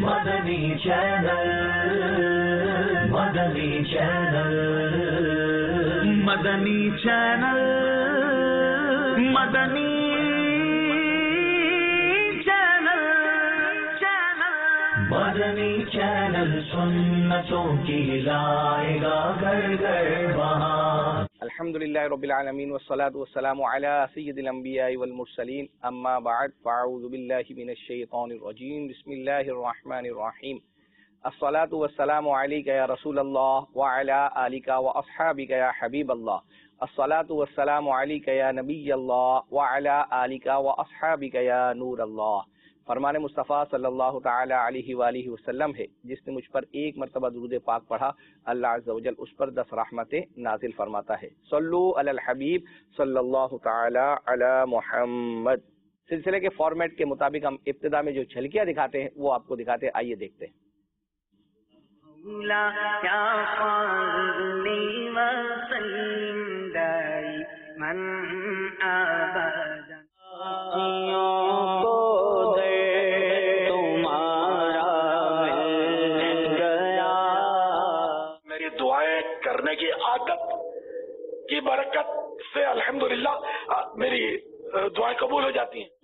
مدنی channel, مدنی channel, مدنی channel, مدنی مدنی channel سنتوں کی لائے گا گھر گھر بہار۔ الحمدللہ رب العالمین والصلاة والسلام علی سید الانبیاء والمرسلین، اما بعد فاعوذ باللہ من الشیطان الرجیم، بسم اللہ الرحمن الرحیم۔ الصلاة والسلام علیک یا رسول اللہ وعلی آلک واصحابک یا حبیب اللہ۔ الصلاة والسلام علیک یا نبی اللہ وعلی آلک واصحابک یا نور اللہ۔ فرمان مصطفیٰ صلی اللہ تعالی علیہ وآلہ وسلم ہے، جس نے مجھ پر ایک مرتبہ درود پاک پڑھا، اللہ عز و جل اس پر 10 رحمتیں نازل فرماتا ہے۔ صلو علی الحبیب صلی اللہ تعالی علی محمد۔ سلسلے کے فارمیٹ کے مطابق ہم ابتدا میں جو جھلکیاں دکھاتے ہیں وہ آپ کو دکھاتے ہیں، آئیے دیکھتے ہیں۔ کی عادت کی برکت سے الحمدللہ میری دعائیں قبول ہو جاتی ہیں۔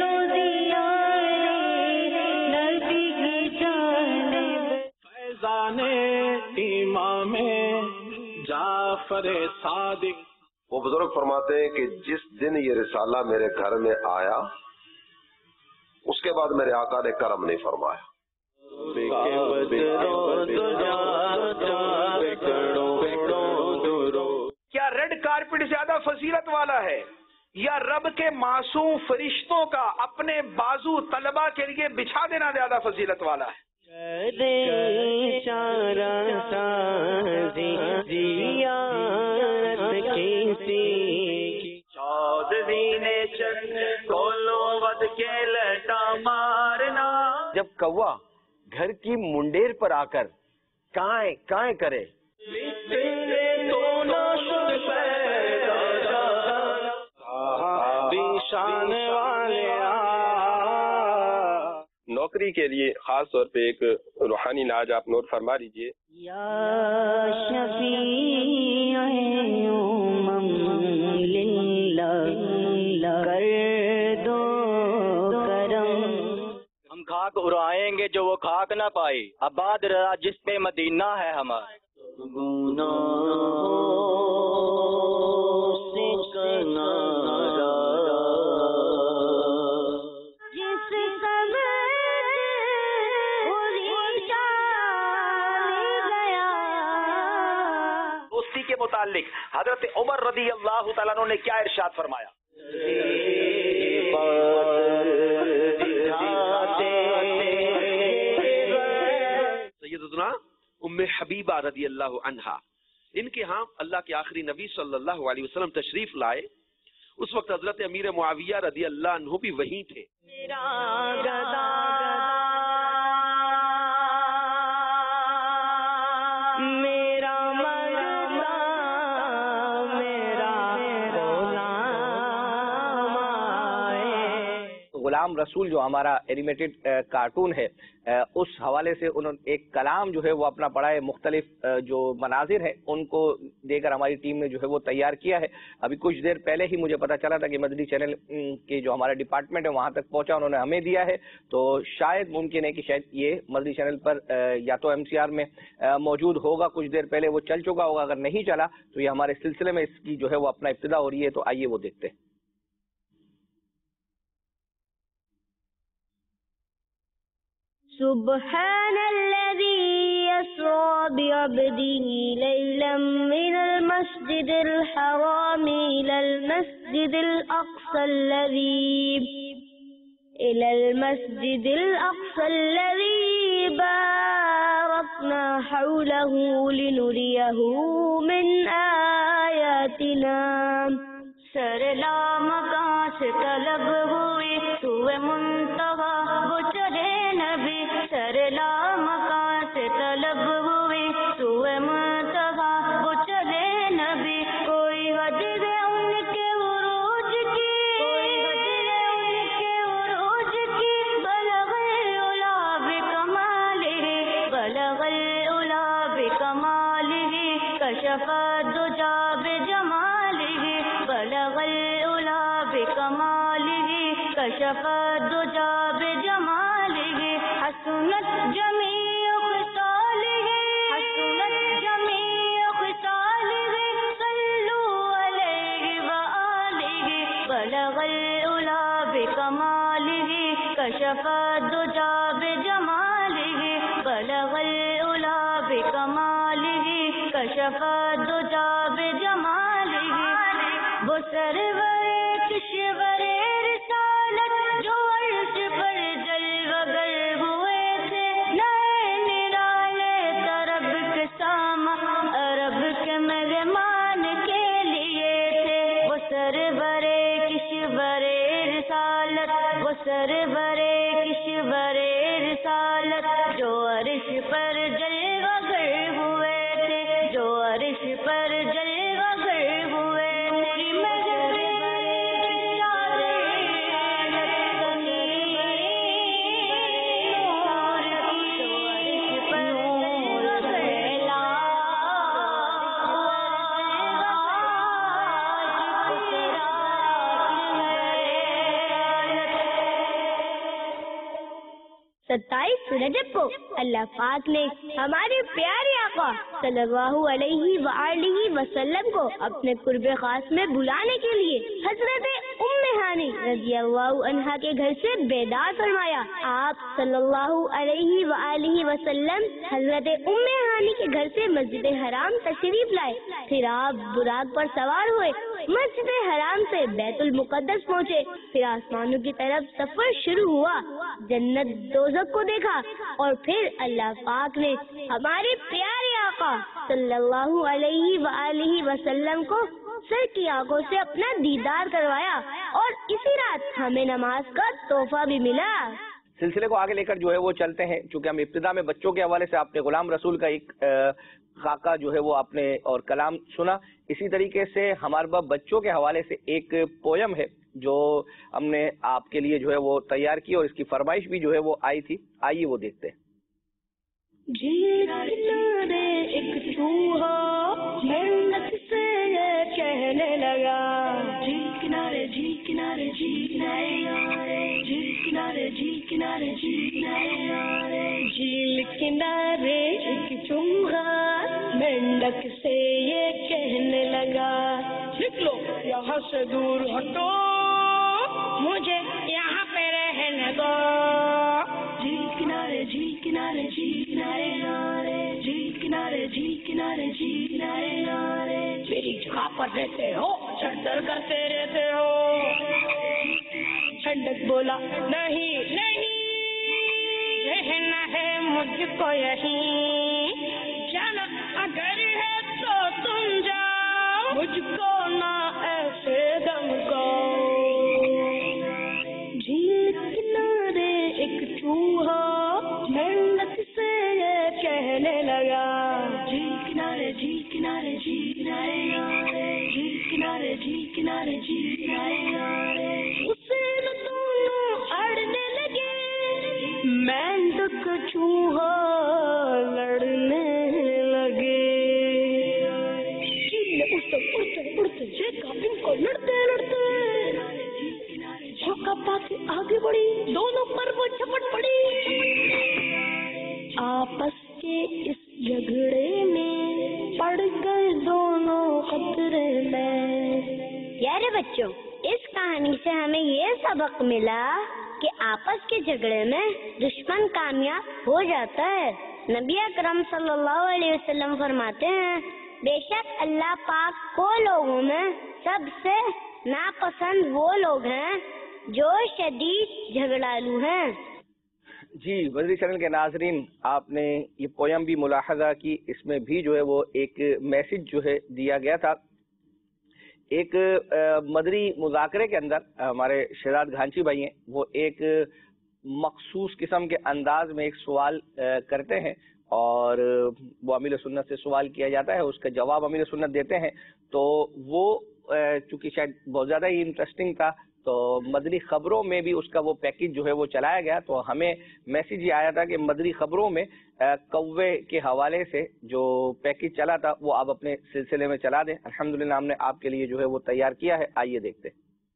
فیضان امام جعفر صادق۔ وہ بزرگ فرماتے ہیں کہ جس دن یہ رسالہ میرے گھر میں آیا اس کے بعد میرے آقا نے کرم نہیں فرمایا۔ کیا ریڈ کارپٹ زیادہ فضیلت والا ہے یا رب کے معصوم فرشتوں کا اپنے بازو طلبہ کے لیے بچھا دینا زیادہ فضیلت والا ہے؟ جب کوا گھر کی منڈیر پر آ کر کائیں کائیں کرے، نوکری کے لیے خاص طور پہ ایک روحانی ناز آپ نوٹ فرما لیجئے۔ یا شفیع امم للہ کر دو کرم۔ ہم خاک اڑائیں گے جو وہ خاک نہ پائی، آباد رہا جس پہ مدینہ ہے ہمارا۔ دوستی کے متعلق حضرت عمر رضی اللہ تعالیٰ عنہ نے کیا ارشاد فرمایا؟ سیدتنا ام حبیبہ رضی اللہ عنہا، ان کے ہاں اللہ کے آخری نبی صلی اللہ علیہ وسلم تشریف لائے، اس وقت حضرت امیر معاویہ رضی اللہ عنہ بھی وہیں تھے۔ غلام رسول جو ہمارا اینیمیٹڈ کارٹون ہے، اس حوالے سے انہوں نے ایک کلام جو ہے وہ اپنا پڑھا ہے، مختلف جو مناظر ہیں ان کو دے کر ہماری ٹیم نے جو ہے وہ تیار کیا ہے۔ ابھی کچھ دیر پہلے ہی مجھے پتا چلا تھا کہ مدنی چینل کے جو ہمارا ڈپارٹمنٹ ہے وہاں تک پہنچا، انہوں نے ہمیں دیا ہے، تو شاید ممکن ہے کہ شاید یہ مدنی چینل پر یا تو MCR میں موجود ہوگا، کچھ دیر پہلے وہ چل چکا ہوگا، اگر نہیں چلا تو یہ ہمارے سلسلے میں اس کی جو ہے وہ اپنا ابتدا ہو رہی ہے، تو آئیے وہ دیکھتے ہیں۔ سبحان الذي يسرى بعبده ليلا من المسجد الحرام إلى المسجد الأقصى الذي باركنا حوله لنريه من آياتنا۔ سرلام کہاں سے طلب ہوئی سوئے منتہا وہ چلے نبی، سرلام کہاں سے طلب ہوئی سوئے منتہا وہ چلے نبی۔ کوئی حد ہے ان کے عروج کی، کوئی حد ہے ان کے عروج کی، بلغ العلا بکمال كشف الدجى بجماله بلغ العلا بكماله كشف الدجى بجماله حسنت جميع خصاله حسنت جميع خصاله صلوا عليه وآله بلغ العلا بكماله كشف الدجى بجماله بلغ العلا بكماله كشف الدجى بجماله وہ سرور کشور رسالت جو عرش پر جلوہ گر ہوئے تھے نئے نرالے طرب کے سامہ عرب کے مہمان کے لیے تھے وہ سرور کشور رسالت وہ سرور کشور رسالت جو عرش پر جلوہ گر ہوئے تھے جو عرش پر جلوہ گر ہوئے تھے ستائیس رجب کو اللہ پاک نے ہمارے پیارے آقا صلی اللہ علیہ وآلہ وسلم کو اپنے قرب خاص میں بلانے کے لیے حضرت ام ہانی رضی اللہ عنہا کے گھر سے بیدار فرمایا. آپ صلی اللہ علیہ وآلہ وسلم حضرت ام ہانی کے گھر سے مسجد حرام تشریف لائے. پھر آپ براق پر سوار ہوئے, مسجد حرام سے بیت المقدس پہنچے. پھر آسمانوں کی طرف سفر شروع ہوا, جنت دوزخ کو دیکھا اور پھر اللہ پاک نے ہمارے پیارے آقا صلی اللہ علیہ وآلہ وسلم کو سر کی آنکھوں سے اپنا دیدار کروایا اور اسی رات ہمیں نماز کا تحفہ بھی ملا. سلسلے کو آگے لے کر جو ہے وہ چلتے ہیں. چونکہ ہم ابتدا میں بچوں کے حوالے سے آپ نے غلام رسول کا ایک خاکہ جو ہے وہ آپ نے اور کلام سنا, اسی طریقے سے ہمارے پاس بچوں کے حوالے سے ایک پویم ہے جو ہم نے آپ کے لیے جو ہے وہ تیار کی اور اس کی فرمائش بھی جو ہے وہ آئی تھی. آئیے وہ دیکھتے ہیں. جھیل کنارے ایک چوہا محنت سے یہ کہنے لگا, جھیل کنارے جھیل کنارے جھیل کنارے جھیل کنارے جھیل کنارے جھیل کنارے جھیل کنارے ایک چوہا مینڈک سے یہ کہنے لگا, نکلو یہاں سے دور ہٹو, مجھے یہاں پہ رہنے دو. جھیل کنارے جھیل کنارے جھیل کنارے جھیل کنارے جھیل کنارے جھیل کنارے میری جگہ پر رہتے ہو, چڑھر کرتے رہتے ہو. ٹھنڈک بولا نہیں نہیں, رہنا ہے مجھ کو یہیں, جانا اگر ہے تو تم جاؤ, مجھ کو نہ ایسے دم کو. جھیل کنارے ایک چوہا محنت سے یہ کہنے لگا, جھیل کنارے جھیل کنارے جھیل کنارے جھیل کنارے جھیل کنارے جھیل کنارے اسے دونوں اڑنے لگے, مینڈک چوہا لڑنے لگے. جھیل میں اڑتے اڑتے اڑتے دیکھا ان کو لڑتے لڑتے, جھوکا پاس آگے بڑھی, دونوں پر وہ جھپٹ پڑی. آپس کے اس جھگڑے میں پڑ گئے دونوں خطرے میں. پیارے بچوں, اس کہانی سے ہمیں یہ سبق ملا کہ آپس کے جھگڑے میں دشمن کامیاب ہو جاتا ہے. نبی اکرم صلی اللہ علیہ وسلم فرماتے ہیں, بے شک اللہ پاک کو لوگوں میں سب سے ناپسند وہ لوگ ہیں جو شدید جھگڑالو ہیں. جی وزیر چینل کے ناظرین, آپ نے یہ پویم بھی ملاحظہ کی, اس میں بھی جو ہے وہ ایک میسج جو ہے دیا گیا تھا. ایک مدری مذاکرے کے اندر ہمارے شہزاد گھانچی بھائی ہیں, وہ ایک مخصوص قسم کے انداز میں ایک سوال کرتے ہیں اور وہ امیر سنت سے سوال کیا جاتا ہے, اس کا جواب امیر سنت دیتے ہیں. تو وہ چونکہ شاید بہت زیادہ ہی انٹرسٹنگ تھا تو مدنی خبروں میں بھی اس کا وہ پیکج جو ہے وہ چلایا گیا. تو ہمیں میسیج یہ آیا تھا کہ مدنی خبروں میں کوے کے حوالے سے جو پیکج چلا تھا وہ آپ اپنے سلسلے میں چلا دیں. الحمدللہ ہم نے آپ کے لیے جو ہے وہ تیار کیا ہے. آئیے دیکھتے.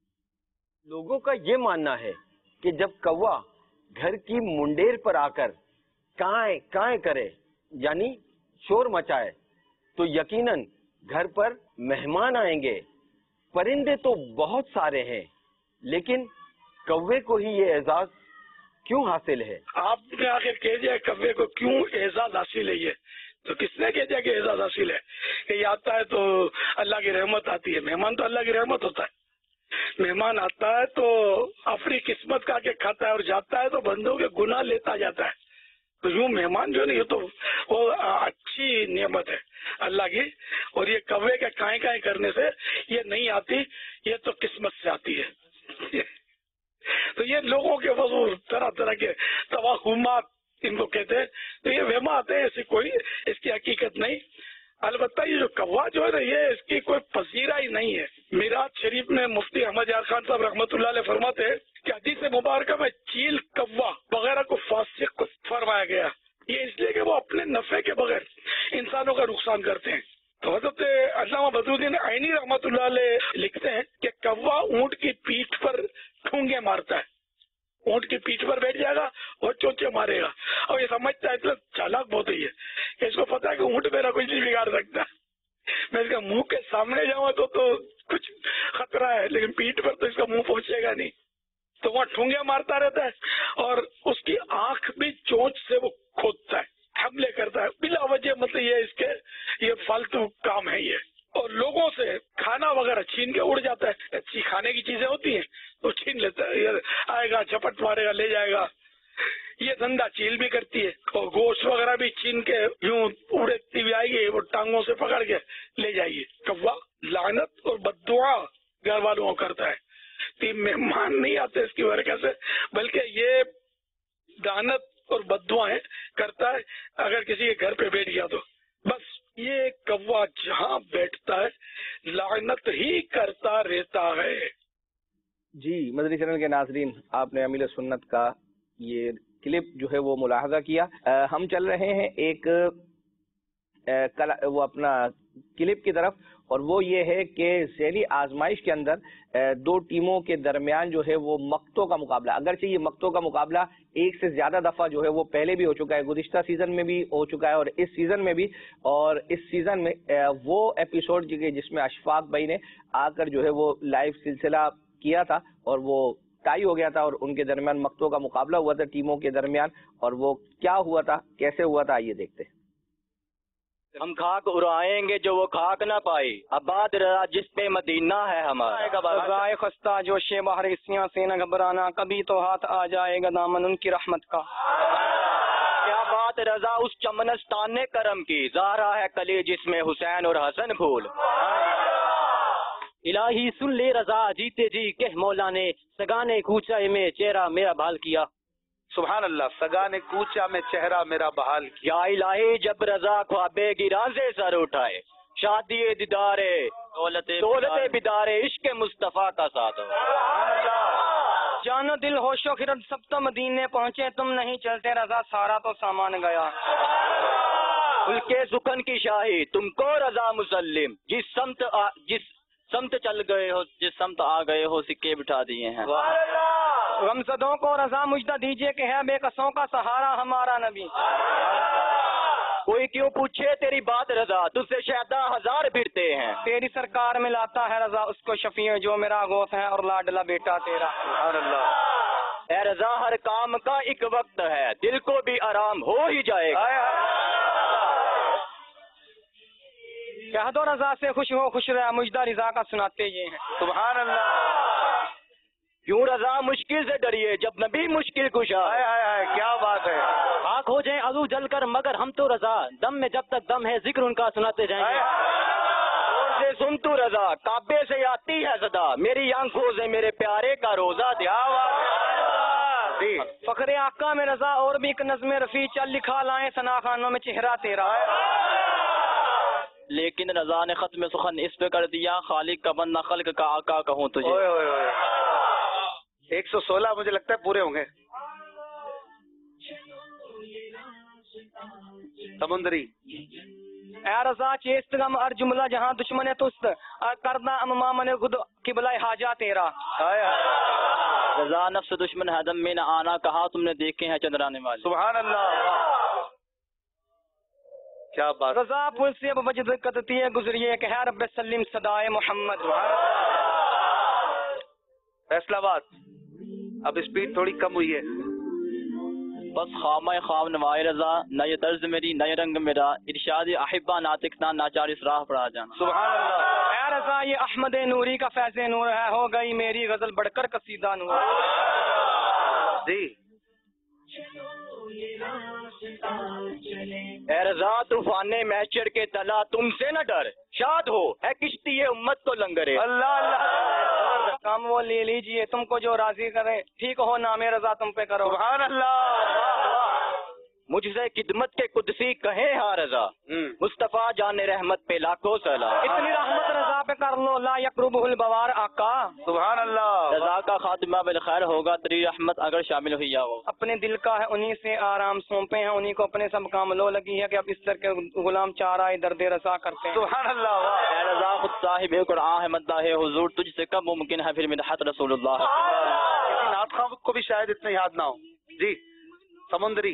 لوگوں کا یہ ماننا ہے کہ جب کوا گھر کی منڈیر پر آ کر کائیں کائیں کرے یعنی شور مچائے تو یقیناً گھر پر مہمان آئیں گے. پرندے تو بہت سارے ہیں لیکن کوے کو ہی یہ اعزاز کیوں حاصل ہے؟ آپ نے آخر کہہ دیا کوے کو کیوں اعزاز حاصل ہے. یہ تو کس نے کہہ دیا کہ اعزاز حاصل ہے؟ کہ یہ آتا ہے تو اللہ کی رحمت آتی ہے. مہمان تو اللہ کی رحمت ہوتا ہے. مہمان آتا ہے تو اپنی قسمت کا کے کھاتا ہے اور جاتا ہے تو بندوں کے گناہ لیتا جاتا ہے. تو یوں مہمان جو نہیں یہ تو وہ اچھی نعمت ہے اللہ کی. اور یہ کوے کے کائیں کائیں کرنے سے یہ نہیں آتی, یہ تو قسمت سے آتی ہے. تو یہ لوگوں کے فضول طرح طرح کے توہمات ان کو کہتے ہیں. تو یہ وہمات ہیں, ایسی کوئی اس کی حقیقت نہیں. البتہ یہ جو کوا جو ہے نا یہ اس کی کوئی پذیرہ ہی نہیں ہے. میراث شریف میں مفتی احمد یار خان صاحب رحمۃ اللہ علیہ فرماتے ہیں کہ حدیث مبارکہ میں چیل, کوا وغیرہ کو فاسق فرمایا گیا. یہ اس لیے کہ وہ اپنے نفع کے بغیر انسانوں کا نقصان کرتے ہیں. تو حضرت علامہ بدرالدین عینی رحمۃ اللہ علیہ لکھتے ہیں کہ کوا اونٹ کی پیٹھ پر ٹھونگے مارتا ہے. اونٹ کی پیٹھ پر بیٹھ جائے گا اور چونچے مارے گا. اور یہ سمجھتا ہے اتنا چالاک بہت ہی ہے کہ اس کو پتا ہے کہ اونٹ میرا کچھ نہیں بگاڑ سکتا. میں اس کا منہ کے سامنے جاؤں تو کچھ خطرہ ہے لیکن پیٹھ پر تو اس کا منہ پہنچے گا نہیں. تو وہاں ٹھونگے مارتا رہتا ہے اور اس کی آنکھ بھی چونچ سے وہ کھودتا ہے, حملے کرتا ہے بلا وجہ. مطلب یہ اس کے یہ فالتو کام ہے یہ. اور لوگوں سے کھانا وغیرہ چھین کے اڑ جاتا ہے. اچھی کھانے کی چیزیں ہوتی ہیں تو چھین لیتا ہے. یہ آئے گا جھپٹ مارے گا لے جائے گا. یہ دھندا چیل بھی کرتی ہے. اور گوشت وغیرہ بھی چھین کے یوں اڑتی ہوئی آئے گی, وہ ٹانگوں سے پکڑ کے لے جائیے. کوا لعنت اور بددعا گھر والوں کو کرتا ہے. تین مہمان نہیں آتے اس کی وجہ سے, بلکہ یہ لعنت اور بددعائیں کرتا ہے اگر کسی کے گھر پہ بیٹھ گیا تو. بس یہ کوا جہاں بیٹھتا ہے لعنت ہی کرتا رہتا ہے. جی مدنی چینل کے ناظرین, آپ نے امیل سنت کا یہ کلپ جو ہے وہ ملاحظہ کیا. ہم چل رہے ہیں ایک وہ اپنا کلپ کی طرف, اور وہ یہ ہے کہ ذیلی آزمائش کے اندر دو ٹیموں کے درمیان جو ہے وہ مقتوں کا مقابلہ. اگرچہ یہ مقتوں کا مقابلہ ایک سے زیادہ دفعہ جو ہے وہ پہلے بھی ہو چکا ہے, گزشتہ سیزن میں بھی ہو چکا ہے اور اس سیزن میں بھی. اور اس سیزن میں وہ ایپیسوڈ جس میں اشفاق بھائی نے آ کر جو ہے وہ لائیو سلسلہ کیا تھا اور وہ ٹائی ہو گیا تھا اور ان کے درمیان مقتوں کا مقابلہ ہوا تھا ٹیموں کے درمیان. اور وہ کیا ہوا تھا, کیسے ہوا تھا, آئیے دیکھتے ہیں. ہم خاک اڑائیں گے جو وہ خاک نہ پائی, آباد رہا جس پہ مدینہ ہے ہمارا. رائے خستہ جو شے باہر اسیاں سے نہ گھبرانا, کبھی تو ہاتھ آ جائے گا دامن ان کی رحمت کا. کیا بات رضا اس چمنستان کرم کی, زہرا ہے کلی جس میں حسین اور حسن پھول. الہی سن لے رضا جیتے جی کہ مولا نے سگانے کوچا میں چہرہ میرا بحال کیا. سبحان اللہ, سگا نے کوچا میں چہرہ میرا بحال کیا. یا الہی جب رضا خوابے گراں سے سر اٹھائے, شادی دیدارے دولت بیدارے عشق مصطفیٰ کا ساتھ ہو. جانو دل ہوش و خرد سب تو مدینے پہنچے, تم نہیں چلتے رضا سارا تو سامان گیا. ملک سکن کی شاہی تم کو رضا مسلم, جس سمت چل گئے ہو جس سمت آ گئے ہو سکے بٹھا دیے ہیں. غمزدوں کو رضا مجدہ دیجئے کہ ہے بے کسوں کا سہارا ہمارا نبی. کوئی کیوں پوچھے تیری بات رضا, تجھ سے شہدا ہزار پھرتے ہیں. تیری سرکار میں لاتا ہے رضا اس کو شفیع جو میرا غوث ہے اور لاڈلا بیٹا تیرا. سبحان اللہ. اے رضا ہر کام کا ایک وقت ہے, دل کو بھی آرام ہو ہی جائے گا. کہہ دو رضا سے خوش ہو خوش رہا, مجدہ رضا کا سناتے یہ ہیں. سبحان اللہ. کیوں رضا مشکل سے ڈریے جب نبی مشکل کشا. کیا بات ہے. خاک ہو جائیں عضو جل کر مگر ہم تو رضا, دم میں جب تک دم ہے ذکر ان کا سناتے جائیں گے. اور سے سن تو رضا کعبے سے آتی ہے صدا, میری آنکھوں سے میرے پیارے کا روزہ دیا. فخر آقا میں رضا اور بھی ایک نظم رفیع چل لکھا لائیں ثنا خانوں میں چہرہ تیرا. لیکن رضا نے ختم سخن اس پہ کر دیا, خالق کا بندہ خلق کا آقا کہوں تجھے. 116 مجھے لگتا ہے پورے ہوں گے. سمندری اے رضا چیست غم ار جملہ جہاں دشمن ہے تست کرنا امام نے خود قبلہ حاجہ تیرا. رضا نفس دشمن حدم میں نہ آنا کہا تم نے دیکھے ہیں چندرانے والے. سبحان اللہ کیا بات. رضا پل سے اب وجد قدتی ہے گزریے کہ ہے رب سلیم صدائے محمد. فیصلہ آباد اب اسپیڈ تھوڑی کم ہوئی ہے. بس خامہ خواب نوائے رضا نہ یہ طرز میری نہ یہ رنگ میرا ارشاد احبا ناطق نہ ناچار اس راہ پر آ جانا. سبحان اللہ. اے رضا یہ احمد نوری کا فیض نور ہے ہو گئی میری غزل بڑھ کر قصیدہ نور. جی اے رضا طوفان محشر کے تلا تم سے نہ ڈر شاد ہو ہے کشتی یہ امت تو لنگرے. اللہ اللہ کام وہ لے لیجئے تم کو جو راضی کرے ٹھیک ہو نام رضا تم پہ کرو. سبحان اللہ. مجھ سے خدمت کے قدسی کہیں ہاں رضا مصطفیٰ جان رحمت پہ لاکھوں سلام. اتنی رحمت رضا پہ کر لو لا یقربہ البوار آقا. سبحان اللہ. رضا کا خاتمہ بالخیر ہوگا تیری رحمت اگر شامل ہوئی ہو. اپنے دل کا ہے انہی سے آرام سونپے ہیں انہی کو اپنے سب کام لو لگی ہے کہ اب اس طرح کے غلام چارہ درد رضا کرتے ہیں. سبحان اللہ. اے رضا خود صاحب قرآن ہے مداح حضور تجھ سے کب ممکن ہے پھر مدحت رسول اللہ. کسی نعت خواہ کو بھی شاید اتنا یاد نہ ہو. جی سمندری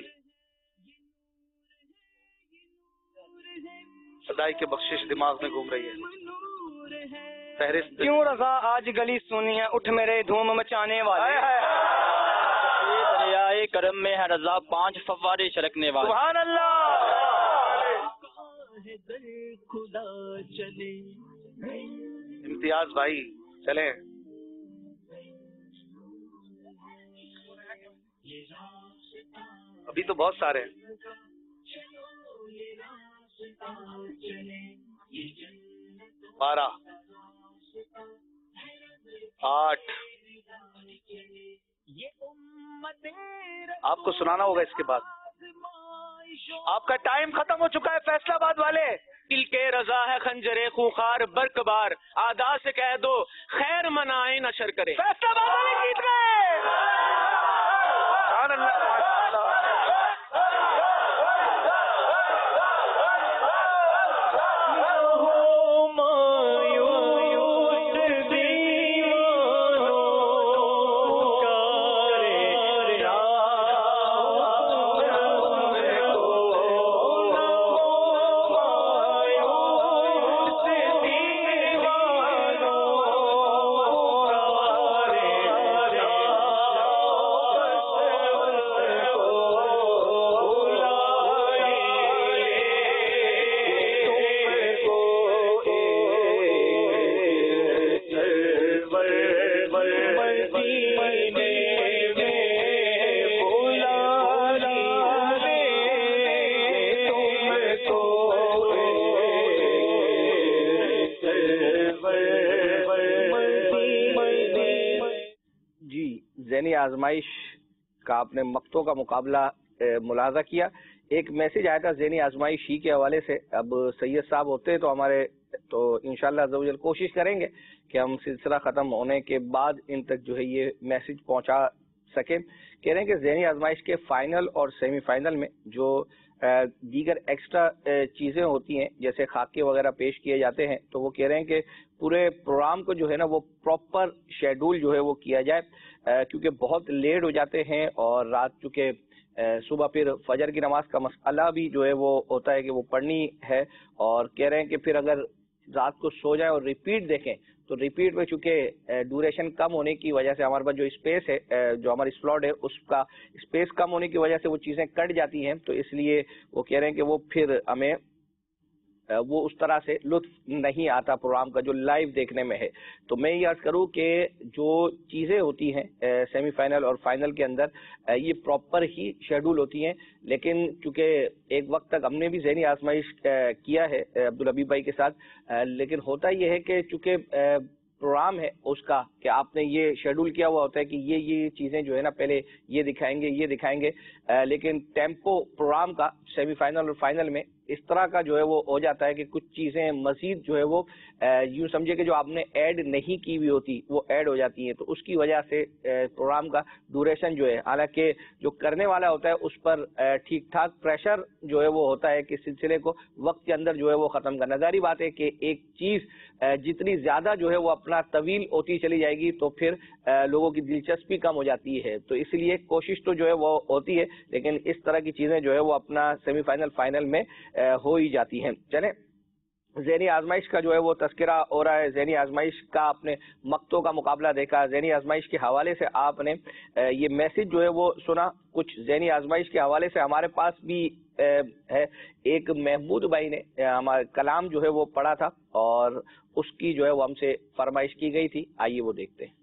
خدائی کے بخشش دماغ میں گھوم رہی ہے. فہرست کیوں رضا آج گلی سنی ہے اٹھ میرے دھوم مچانے والے. دریائے کرم میں ہے رضا 5 فوارے چھلکنے والے. سبحان اللہ. امتیاز بھائی چلیں. ابھی تو بہت سارے ہیں. 12 8 آپ کو سنانا ہوگا اس کے بعد. آپ کا ٹائم ختم ہو چکا ہے فیصلہ آباد والے. دل کے رضا ہے خنجر خوخار برقبار آدا سے کہہ دو خیر منائے نشر کرے. فیصلہ آباد والے جیت گئے. سبحان اللہ. آزمائش کا آپ نے مقتوں کا مقابلہ ملاحظہ کیا. ایک میسج آیا تھا ذہنی آزمائش ہی کے حوالے سے. اب سید صاحب ہوتے تو ہمارے تو انشاءاللہ عز و جل کوشش کریں گے کہ ہم سلسلہ ختم ہونے کے بعد ان تک جو ہے یہ میسج پہنچا سکیں. کہہ رہے ہیں کہ ذہنی آزمائش کے فائنل اور سیمی فائنل میں جو دیگر ایکسٹرا چیزیں ہوتی ہیں جیسے خاکے وغیرہ پیش کیے جاتے ہیں تو وہ کہہ رہے ہیں کہ پورے پروگرام کو جو ہے نا وہ پراپر شیڈول جو ہے وہ کیا جائے کیونکہ بہت لیٹ ہو جاتے ہیں اور رات چونکہ صبح پھر فجر کی نماز کا مسئلہ بھی جو ہے وہ ہوتا ہے کہ وہ پڑھنی ہے. اور کہہ رہے ہیں کہ پھر اگر رات کو سو جائیں اور ریپیٹ دیکھیں تو ریپیٹ میں چونکہ ڈیوریشن کم ہونے کی وجہ سے ہمارے پاس جو اسپیس ہے جو ہماری سلاٹ ہے اس کا اسپیس کم ہونے کی وجہ سے وہ چیزیں کٹ جاتی ہیں تو اس لیے وہ کہہ رہے ہیں کہ وہ پھر ہمیں وہ اس طرح سے لطف نہیں آتا پروگرام کا جو لائیو دیکھنے میں ہے. تو میں یہ عرض کروں کہ جو چیزیں ہوتی ہیں سیمی فائنل اور فائنل کے اندر یہ پراپر ہی شیڈول ہوتی ہیں لیکن چونکہ ایک وقت تک ہم نے بھی ذہنی آزمائش کیا ہے عبدالحبیب بھائی کے ساتھ لیکن ہوتا یہ ہے کہ چونکہ پروگرام ہے اس کا کہ آپ نے یہ شیڈول کیا ہوا ہوتا ہے کہ یہ چیزیں جو ہے نا پہلے یہ دکھائیں گے لیکن ٹیمپو پروگرام کا سیمی فائنل اور فائنل میں اس طرح کا جو ہے وہ ہو جاتا ہے کہ کچھ چیزیں مزید جو ہے وہ یوں سمجھے کہ جو آپ نے ایڈ نہیں کی ہوئی ہوتی وہ ایڈ ہو جاتی ہیں، تو اس کی وجہ سے پروگرام کا ڈوریشن جو ہے، حالانکہ جو کرنے والا ہوتا ہے اس پر ٹھیک ٹھاک پریشر جو ہے وہ ہوتا ہے کہ سلسلے کو وقت کے اندر جو ہے وہ ختم کرنا۔ ظاہری بات ہے کہ ایک چیز جتنی زیادہ جو ہے وہ اپنا طویل ہوتی چلی جائے گی تو پھر لوگوں کی دلچسپی کم ہو جاتی ہے، تو اس لیے کوشش تو جو ہے وہ ہوتی ہے لیکن اس طرح کی چیزیں جو ہے وہ اپنا سیمی فائنل فائنل میں ہو ہی جاتی ہیں۔ چلیں، ذہنی آزمائش کا جو ہے وہ تذکرہ ہو رہا ہے، ذہنی آزمائش کا آپ نے مقتوں کا مقابلہ دیکھا، ذہنی آزمائش کے حوالے سے آپ نے یہ میسج جو ہے وہ سنا، کچھ ذہنی آزمائش کے حوالے سے ہمارے پاس بھی ہے۔ ایک محمود بھائی نے ہمارا کلام جو ہے وہ پڑھا تھا اور اس کی جو ہے وہ ہم سے فرمائش کی گئی تھی، آئیے وہ دیکھتے ہیں۔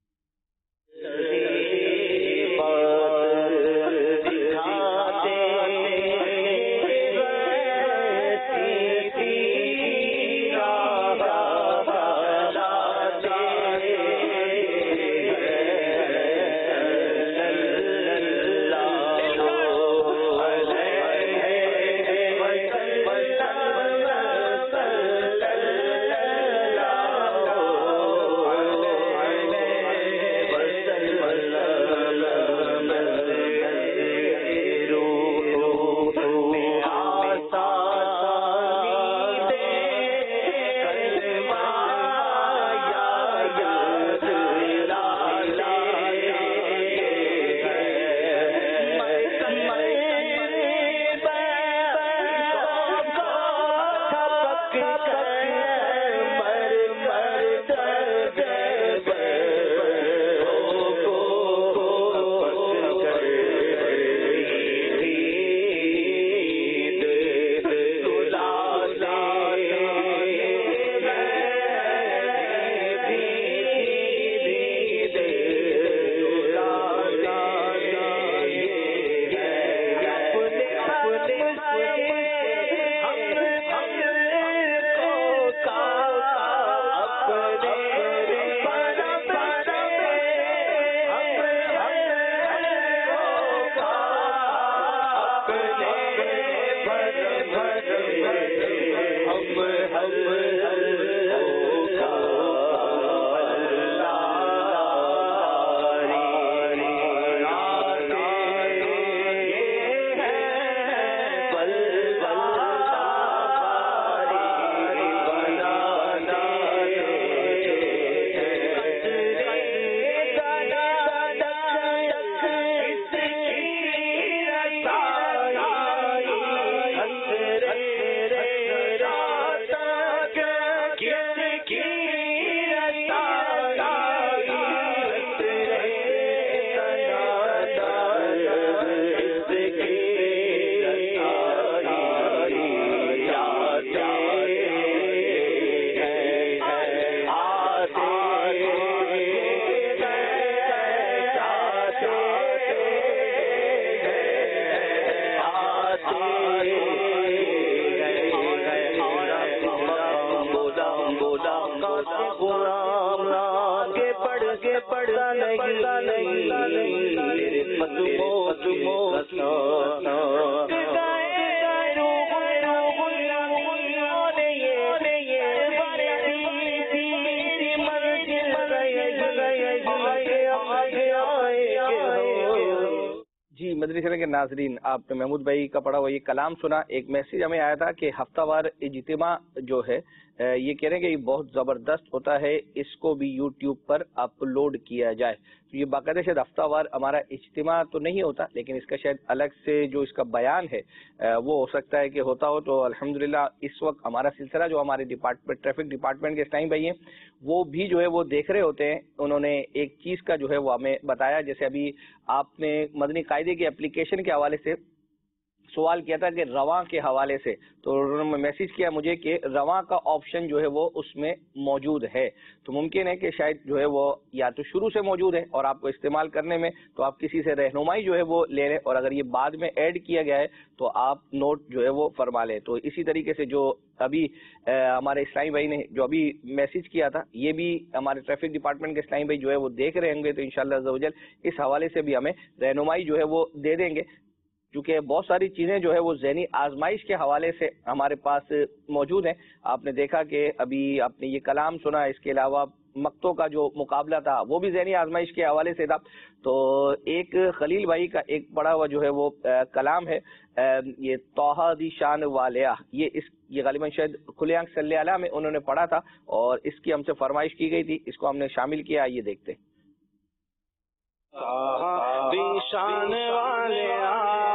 جی مدنی چینل کے ناظرین، آپ نے محمود بھائی کا پڑھا ہوا یہ کلام سنا۔ ایک میسج ہمیں آیا تھا کہ ہفتہ وار اجتماع جو ہے یہ کہہ رہے ہیں کہ یہ بہت زبردست ہوتا ہے، اس کو بھی یوٹیوب پر اپلوڈ کیا جائے۔ تو یہ باقاعدہ شاید ہفتہ وار ہمارا اجتماع تو نہیں ہوتا لیکن اس کا شاید الگ سے جو اس کا بیان ہے وہ ہو سکتا ہے کہ ہوتا ہو۔ تو الحمدللہ اس وقت ہمارا سلسلہ جو ہمارے ڈپارٹمنٹ ٹریفک ڈپارٹمنٹ کے اسلام بھائی ہیں وہ بھی جو ہے وہ دیکھ رہے ہوتے ہیں، انہوں نے ایک چیز کا جو ہے وہ ہمیں بتایا، جیسے ابھی آپ نے مدنی قاعدے کی اپلیکیشن کے حوالے سے سوال کیا تھا کہ رواں کے حوالے سے، تو انہوں نے میسج کیا مجھے کہ رواں کا آپشن جو ہے وہ اس میں موجود ہے، تو ممکن ہے کہ شاید جو ہے وہ یا تو شروع سے موجود ہے اور آپ کو استعمال کرنے میں تو آپ کسی سے رہنمائی جو ہے وہ لے لیں، اور اگر یہ بعد میں ایڈ کیا گیا ہے تو آپ نوٹ جو ہے وہ فرما لیں۔ تو اسی طریقے سے جو ابھی ہمارے اسلامی بھائی نے جو ابھی میسج کیا تھا، یہ بھی ہمارے ٹریفک ڈپارٹمنٹ کے اسلامی بھائی جو ہے وہ دیکھ رہے ہوں گے، تو انشاءاللہ عز و جل اس حوالے سے بھی ہمیں رہنمائی جو ہے وہ دے دیں گے، کیونکہ بہت ساری چیزیں جو ہے وہ ذہنی آزمائش کے حوالے سے ہمارے پاس موجود ہیں۔ آپ نے دیکھا کہ ابھی آپ نے یہ کلام سنا، اس کے علاوہ مقتوں کا جو مقابلہ تھا وہ بھی ذہنی آزمائش کے حوالے سے تھا۔ تو ایک خلیل بھائی کا ایک پڑھا ہوا جو ہے وہ کلام ہے، یہ توحہ دی شان والیا، یہ غالباً شاید کھلے آنکھ صلی اللہ علیہ میں انہوں نے پڑھا تھا اور اس کی ہم سے فرمائش کی گئی تھی، اس کو ہم نے شامل کیا، یہ دیکھتے ہیں۔ توحہ دی شان والیا،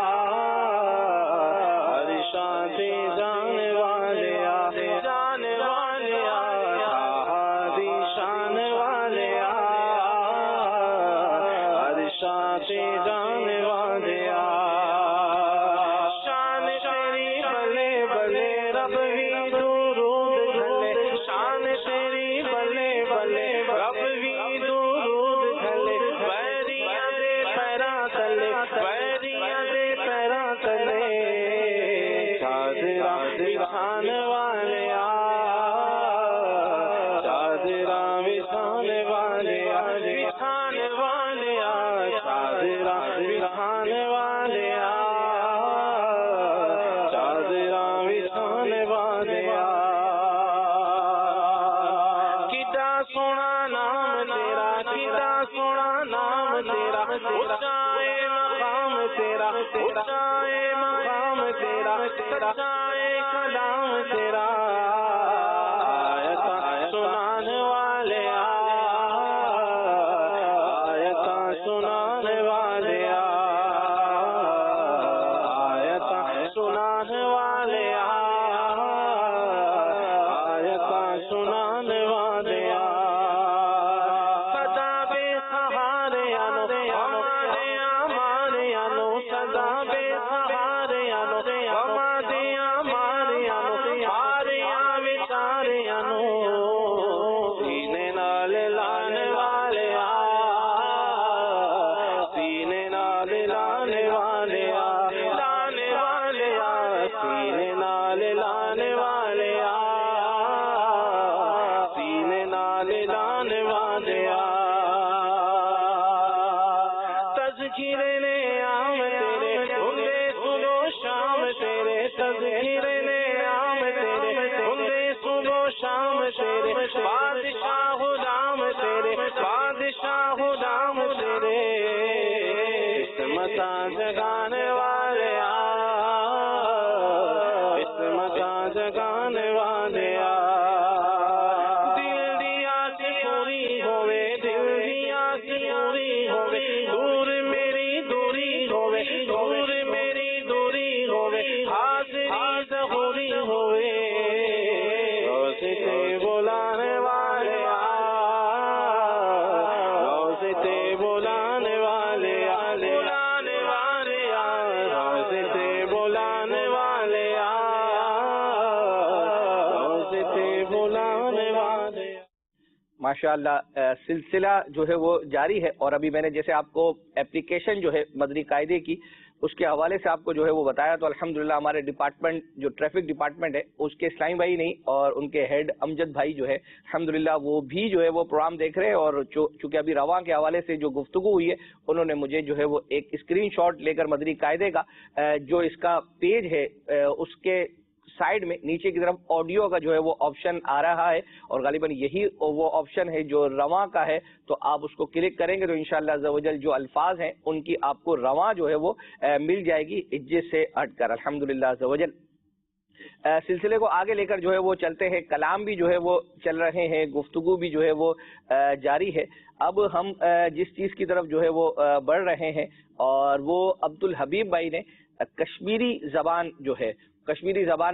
ماشاءاللہ سلسلہ جو ہے وہ جاری ہے، اور ابھی میں نے جیسے آپ کو اپلیکیشن جو ہے مدنی قاعدے کی اس کے حوالے سے آپ کو جو ہے وہ بتایا، تو الحمدللہ ہمارے ڈپارٹمنٹ جو ٹریفک ڈپارٹمنٹ ہے اس کے اسلامی بھائی نہیں اور ان کے ہیڈ امجد بھائی جو ہے الحمدللہ وہ بھی جو ہے وہ پروگرام دیکھ رہے ہیں، اور چونکہ ابھی رواں کے حوالے سے جو گفتگو ہوئی ہے انہوں نے مجھے جو ہے وہ ایک اسکرین شاٹ لے کر مدنی قاعدے کا جو اس کا پیج ہے اس کے سائڈ میں نیچے کی طرف آڈیو کا جو ہے وہ آپشن آ رہا ہے، اور غالباً یہی وہ آپشن ہے جو رواں کا ہے، تو آپ اس کو کلک کریں گے تو انشاءاللہ عز و جل جو الفاظ ہیں ان کی آپ کو رواں جو ہے وہ مل جائے گی اجے سے ہٹ کر الحمدللہ عز و جل۔ سلسلے کو آگے لے کر جو ہے وہ چلتے ہیں، کلام بھی جو ہے وہ چل رہے ہیں، گفتگو بھی جو ہے وہ جاری ہے۔ اب ہم جس چیز کی طرف جو ہے وہ بڑھ رہے ہیں، اور وہ عبد الحبیب بھائی نے کشمیری زبان جو ہے، کشمیری زبان میں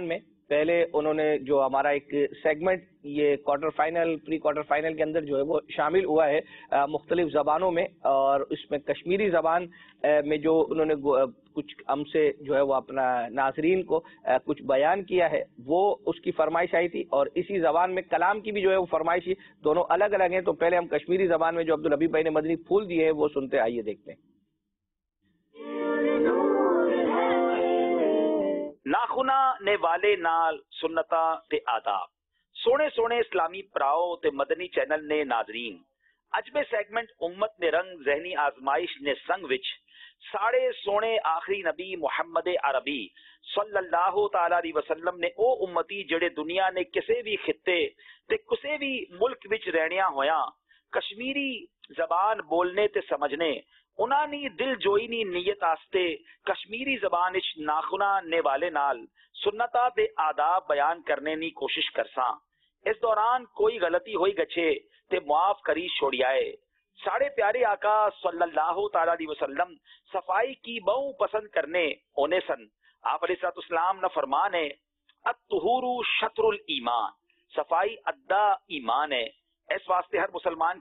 پہلے انہوں نے جو ہمارا ایک سیگمنٹ یہ quarter final pre quarter final کے اندر جو ہے وہ شامل ہوا ہے مختلف زبانوں میں، اور اس میں کشمیری زبان میں جو انہوں نے کچھ ہم سے جو ہے وہ اپنا ناظرین کو کچھ بیان کیا ہے، وہ اس کی فرمائش آئی تھی، اور اسی زبان میں کلام کی بھی جو ہے وہ فرمائش تھی، دونوں الگ الگ ہیں۔ تو پہلے ہم کشمیری زبان میں جو عبدالحبیب بھائی نے مدنی پھول دیے ہیں وہ سنتے، آئیے دیکھتے ہیں۔ ناخنا نے والے نال سنتا تے آداب سونے سونے اسلامی پراؤ تے مدنی چینل نے ناظرین اج میں سیگمنٹ امت نے رنگ ذہنی آزمائش نے سنگ وچ ساڑے سونے آخری نبی محمد عربی صلی اللہ تعالی علیہ وسلم نے او امتی جڑے دنیا نے کسے بھی خطے تے کسے بھی ملک وچ رہنیاں ہویاں کشمیری زبان بولنے تے سمجھنے انہاں نی دل جوئی نی نیت آستے کشمیری زبان اچ ناخنا نے والے نال سنتا دے آداب بیان کرنے نی کوشش کرساں۔ اس دوران کوئی غلطی ہوئی گچھے تے معاف کری چھوڑیائے۔ ساڑے پیارے آقا صلی اللہ تعالی علیہ وسلم صفائی کی بہو پسند کرنے اونے سن۔ آپ علیہ السلام نہ فرمان ہے الطہور شطر الایمان، صفائی ادھا ایمان ہے۔ اس واسطے ہر مسلمان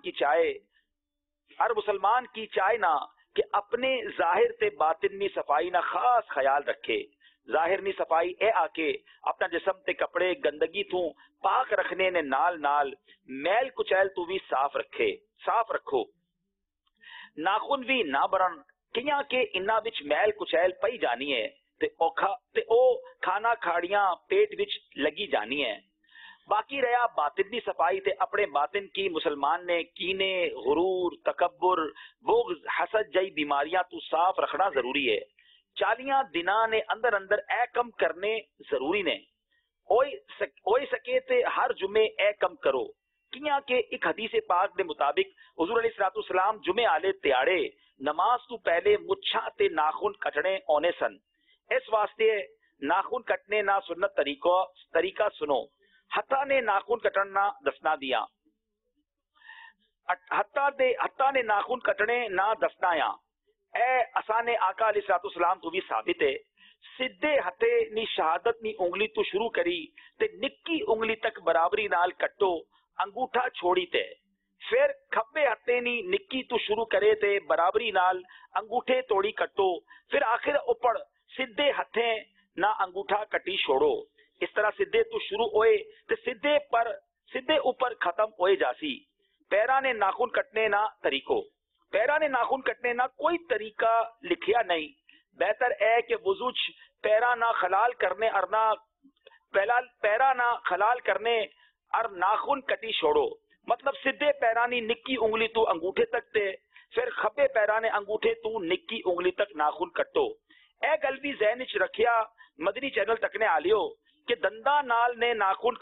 کی چاہے نہ کہ اپنے ظاہر تے باطن نی صفائی نہ خاص خیال رکھے۔ ظاہر نی صفائی اے آکے اپنا جسم تے کپڑے گندگی تو پاک رکھنے نے نال نال میل کچیل تو بھی صاف رکھو۔ ناخن بھی نہ برن کیاں کہ انہاں وچ میل کچیل پئی جانی ہے تے او کھانا کھاڑیاں پیٹ وچ لگی جانی ہے۔ باقی رہا باطنی صفائی تے اپنے باطن کی مسلمان نے کینے غرور تکبر بغض حسد جئی بیماریاں تو صاف رکھنا ضروری ہے۔ 40 دناں نے اندر اے کم کرنے ضروری نے ہوئی سکے تے ہر جمعے اے کم کرو کیاں کہ ایک حدیث پاک دے مطابق حضور علیہ السلام جمعے آلے تیاڑے نماز تو پہلے مچھاں تے ناخن کٹنے اونے سن۔ اس واسطے ناخن کٹنے نہ سنت طریقہ سنو۔ ہتھا نے ناخن کٹنا دسنا دیا، ہتھا نے ناخن کٹنے نہ دسنا یا اے اسانے آقا علیہ السلام تو بھی ثابت ہے۔ سدھے ہتھے نی شہادت نی انگلی تو شروع کری تے نکی انگلی تک برابری نال کٹو انگوٹھا چھوڑی تے، پھر کھبے ہتھے نی نکی تو شروع کرے تے برابری نال انگوٹھے توڑی کٹو، پھر آخر اوپر سدھے ہتھے نہ انگوٹھا کٹی چھوڑو۔ اس طرح سدھے تو شروع ہوئے تے سدھے اوپر ختم ہوئے جاسی۔ پیرا نے ناخن کٹنے نہ طریقو، پیرا نے ناخن کٹنے نہ کوئی طریقہ لکھیا نہیں، بہتر ہے کہ وضوچ پیرا نہ خلال کرنے اور ناخن کٹی چھوڑو۔ مطلب سدھے پیرانی نکی انگلی تو انگوٹھے تک تے پھر کھبے پیرانے انگوٹھے تو نکی انگلی تک ناخن کٹو۔ اے گل بھی ذہن وچ رکھیا مدنی چینل تکنے آلیو کہ دندا نال نے ناخن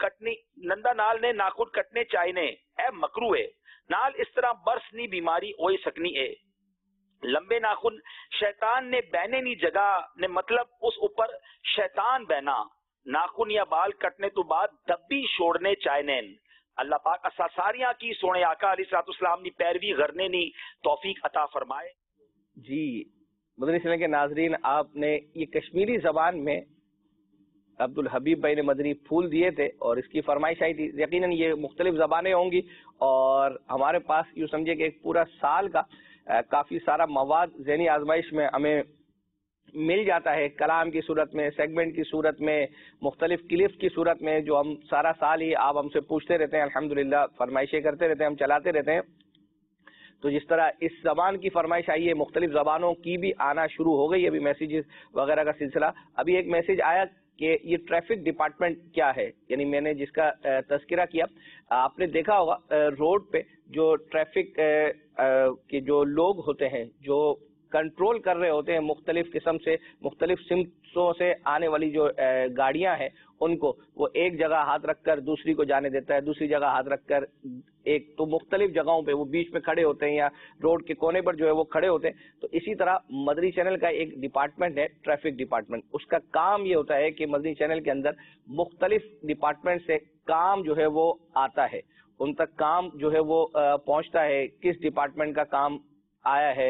کٹنے چاہیے اے مکرو ہے، نال اس طرح برس نی بیماری ہوئی سکنی ہے۔ لمبے ناخن شیطان نے بہنے نی جگہ نے مطلب اس اوپر شیطان بہنا۔ ناخن یا بال کٹنے تو بعد دبی چھوڑنے چاہیے۔ اللہ پاک اسا ساریاں کی سونے آقا علیہ السلام نی پیروی کرنے نی توفیق عطا فرمائے۔ جی مدنی چینل کے ناظرین، آپ نے یہ کشمیری زبان میں عبدالحبیب بھائی نے مدنی پھول دیے تھے اور اس کی فرمائش آئی تھی۔ یقیناً یہ مختلف زبانیں ہوں گی اور ہمارے پاس یوں سمجھے کہ ایک پورا سال کا کافی سارا مواد ذہنی آزمائش میں ہمیں مل جاتا ہے، کلام کی صورت میں، سیگمنٹ کی صورت میں، مختلف کلپس کی صورت میں، جو ہم سارا سال ہی آپ ہم سے پوچھتے رہتے ہیں، الحمدللہ فرمائشیں کرتے رہتے ہیں، ہم چلاتے رہتے ہیں۔ تو جس طرح اس زبان کی فرمائش آئی ہے، مختلف زبانوں کی بھی آنا شروع ہو گئی، ابھی میسیجز وغیرہ کا سلسلہ۔ ابھی ایک میسیج آیا کہ یہ ٹریفک ڈپارٹمنٹ کیا ہے، یعنی میں نے جس کا تذکرہ کیا، آپ نے دیکھا ہوگا روڈ پہ جو ٹریفک کے جو لوگ ہوتے ہیں جو کنٹرول کر رہے ہوتے ہیں مختلف قسم سے مختلف سمتوں سے آنے والی جو گاڑیاں ہیں ان کو، وہ ایک جگہ ہاتھ رکھ کر دوسری کو جانے دیتا ہے، دوسری جگہ ہاتھ رکھ کر ایک، تو مختلف جگہوں پہ وہ بیچ میں کھڑے ہوتے ہیں یا روڈ کے کونے پر جو ہے وہ کھڑے ہوتے ہیں۔ تو اسی طرح مدنی چینل کا ایک ڈپارٹمنٹ ہے ٹریفک ڈپارٹمنٹ، اس کا کام یہ ہوتا ہے کہ مدنی چینل کے اندر مختلف ڈپارٹمنٹ سے کام جو ہے وہ آتا ہے، ان تک کام جو ہے وہ پہنچتا ہے، کس ڈپارٹمنٹ کا کام آیا ہے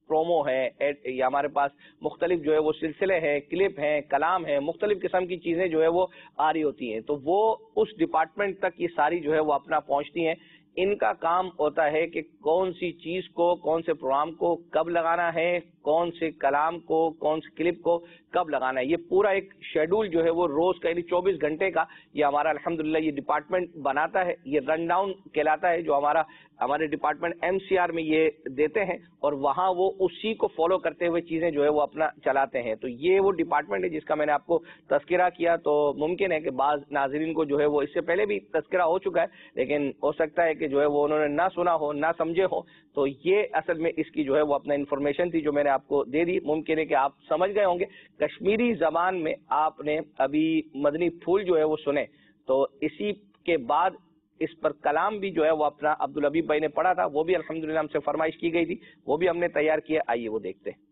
پرومو ہے، یا ہمارے پاس مختلف جو ہے وہ سلسلے ہیں، کلپ ہیں، کلام ہیں، مختلف قسم کی چیزیں جو ہے وہ آ رہی ہوتی ہیں، تو وہ اس ڈپارٹمنٹ تک یہ ساری جو ہے وہ اپنا پہنچتی ہیں. ان کا کام ہوتا ہے کہ کون سی چیز کو، کون سے پروگرام کو کب لگانا ہے، کون سے کلام کو، کون سے کلپ کو کب لگانا ہے. یہ پورا ایک شیڈول جو ہے وہ روز کا، یعنی 24 گھنٹے کا یہ ہمارا الحمدللہ یہ ڈپارٹمنٹ بناتا ہے. یہ رن ڈاؤن کہلاتا ہے، جو ہمارے ڈپارٹمنٹ MCR میں یہ دیتے ہیں، اور وہاں وہ اسی کو فالو کرتے ہوئے چیزیں جو ہے وہ اپنا چلاتے ہیں. تو یہ وہ ڈپارٹمنٹ ہے جس کا میں نے آپ کو تذکرہ کیا. تو ممکن ہے کہ بعض ناظرین کو جو ہے وہ اس سے پہلے بھی تذکرہ ہو چکا ہے، لیکن ہو سکتا ہے کہ جو ہے وہ انہوں نے نہ سنا ہو، نہ سمجھے ہو. تو یہ اصل میں اس کی جو ہے وہ اپنا انفارمیشن تھی جو میں نے آپ کو دے دی. ممکن ہے کہ آپ سمجھ گئے ہوں گے. کشمیری زبان میں آپ نے ابھی مدنی پھول جو ہے وہ سنے، تو اسی کے بعد اس پر کلام بھی جو ہے وہ اپنا عبدالحبیب بھائی نے پڑھا تھا، وہ بھی الحمدللہ ہم سے فرمائش کی گئی تھی، وہ بھی ہم نے تیار کیا. آئیے وہ دیکھتے ہیں.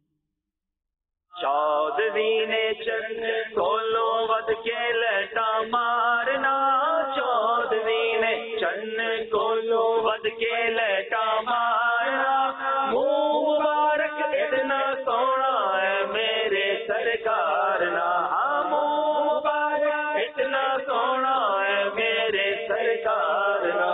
چودھری نے چند کولو ود کے لٹا مارنا، چودھری نے چند کولو ود کے لٹا مارنا، مبارک اتنا سونا ہے میرے سرکار نا، مبارک اتنا سونا ہے میرے سرکار نا.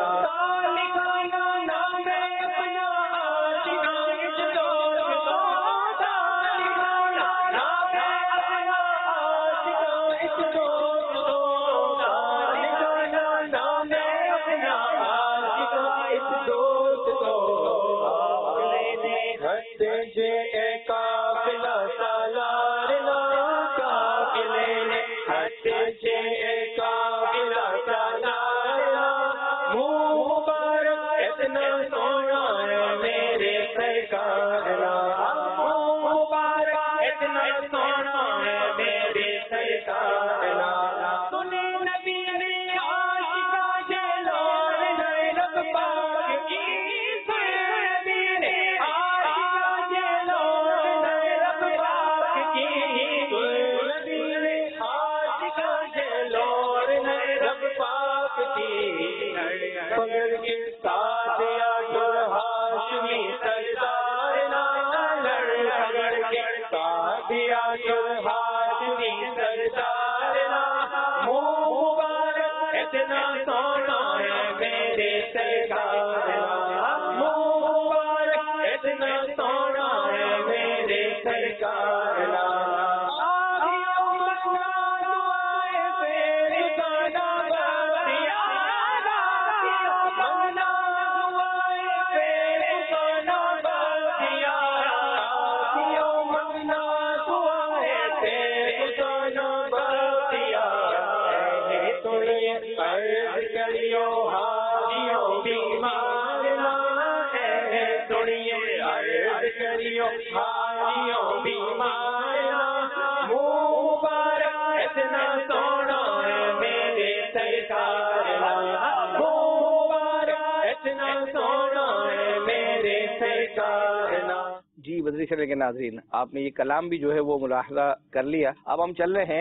جی بدری شرح کے ناظرین، آپ نے یہ کلام بھی جو ہے وہ ملاحظہ کر لیا. اب ہم چل رہے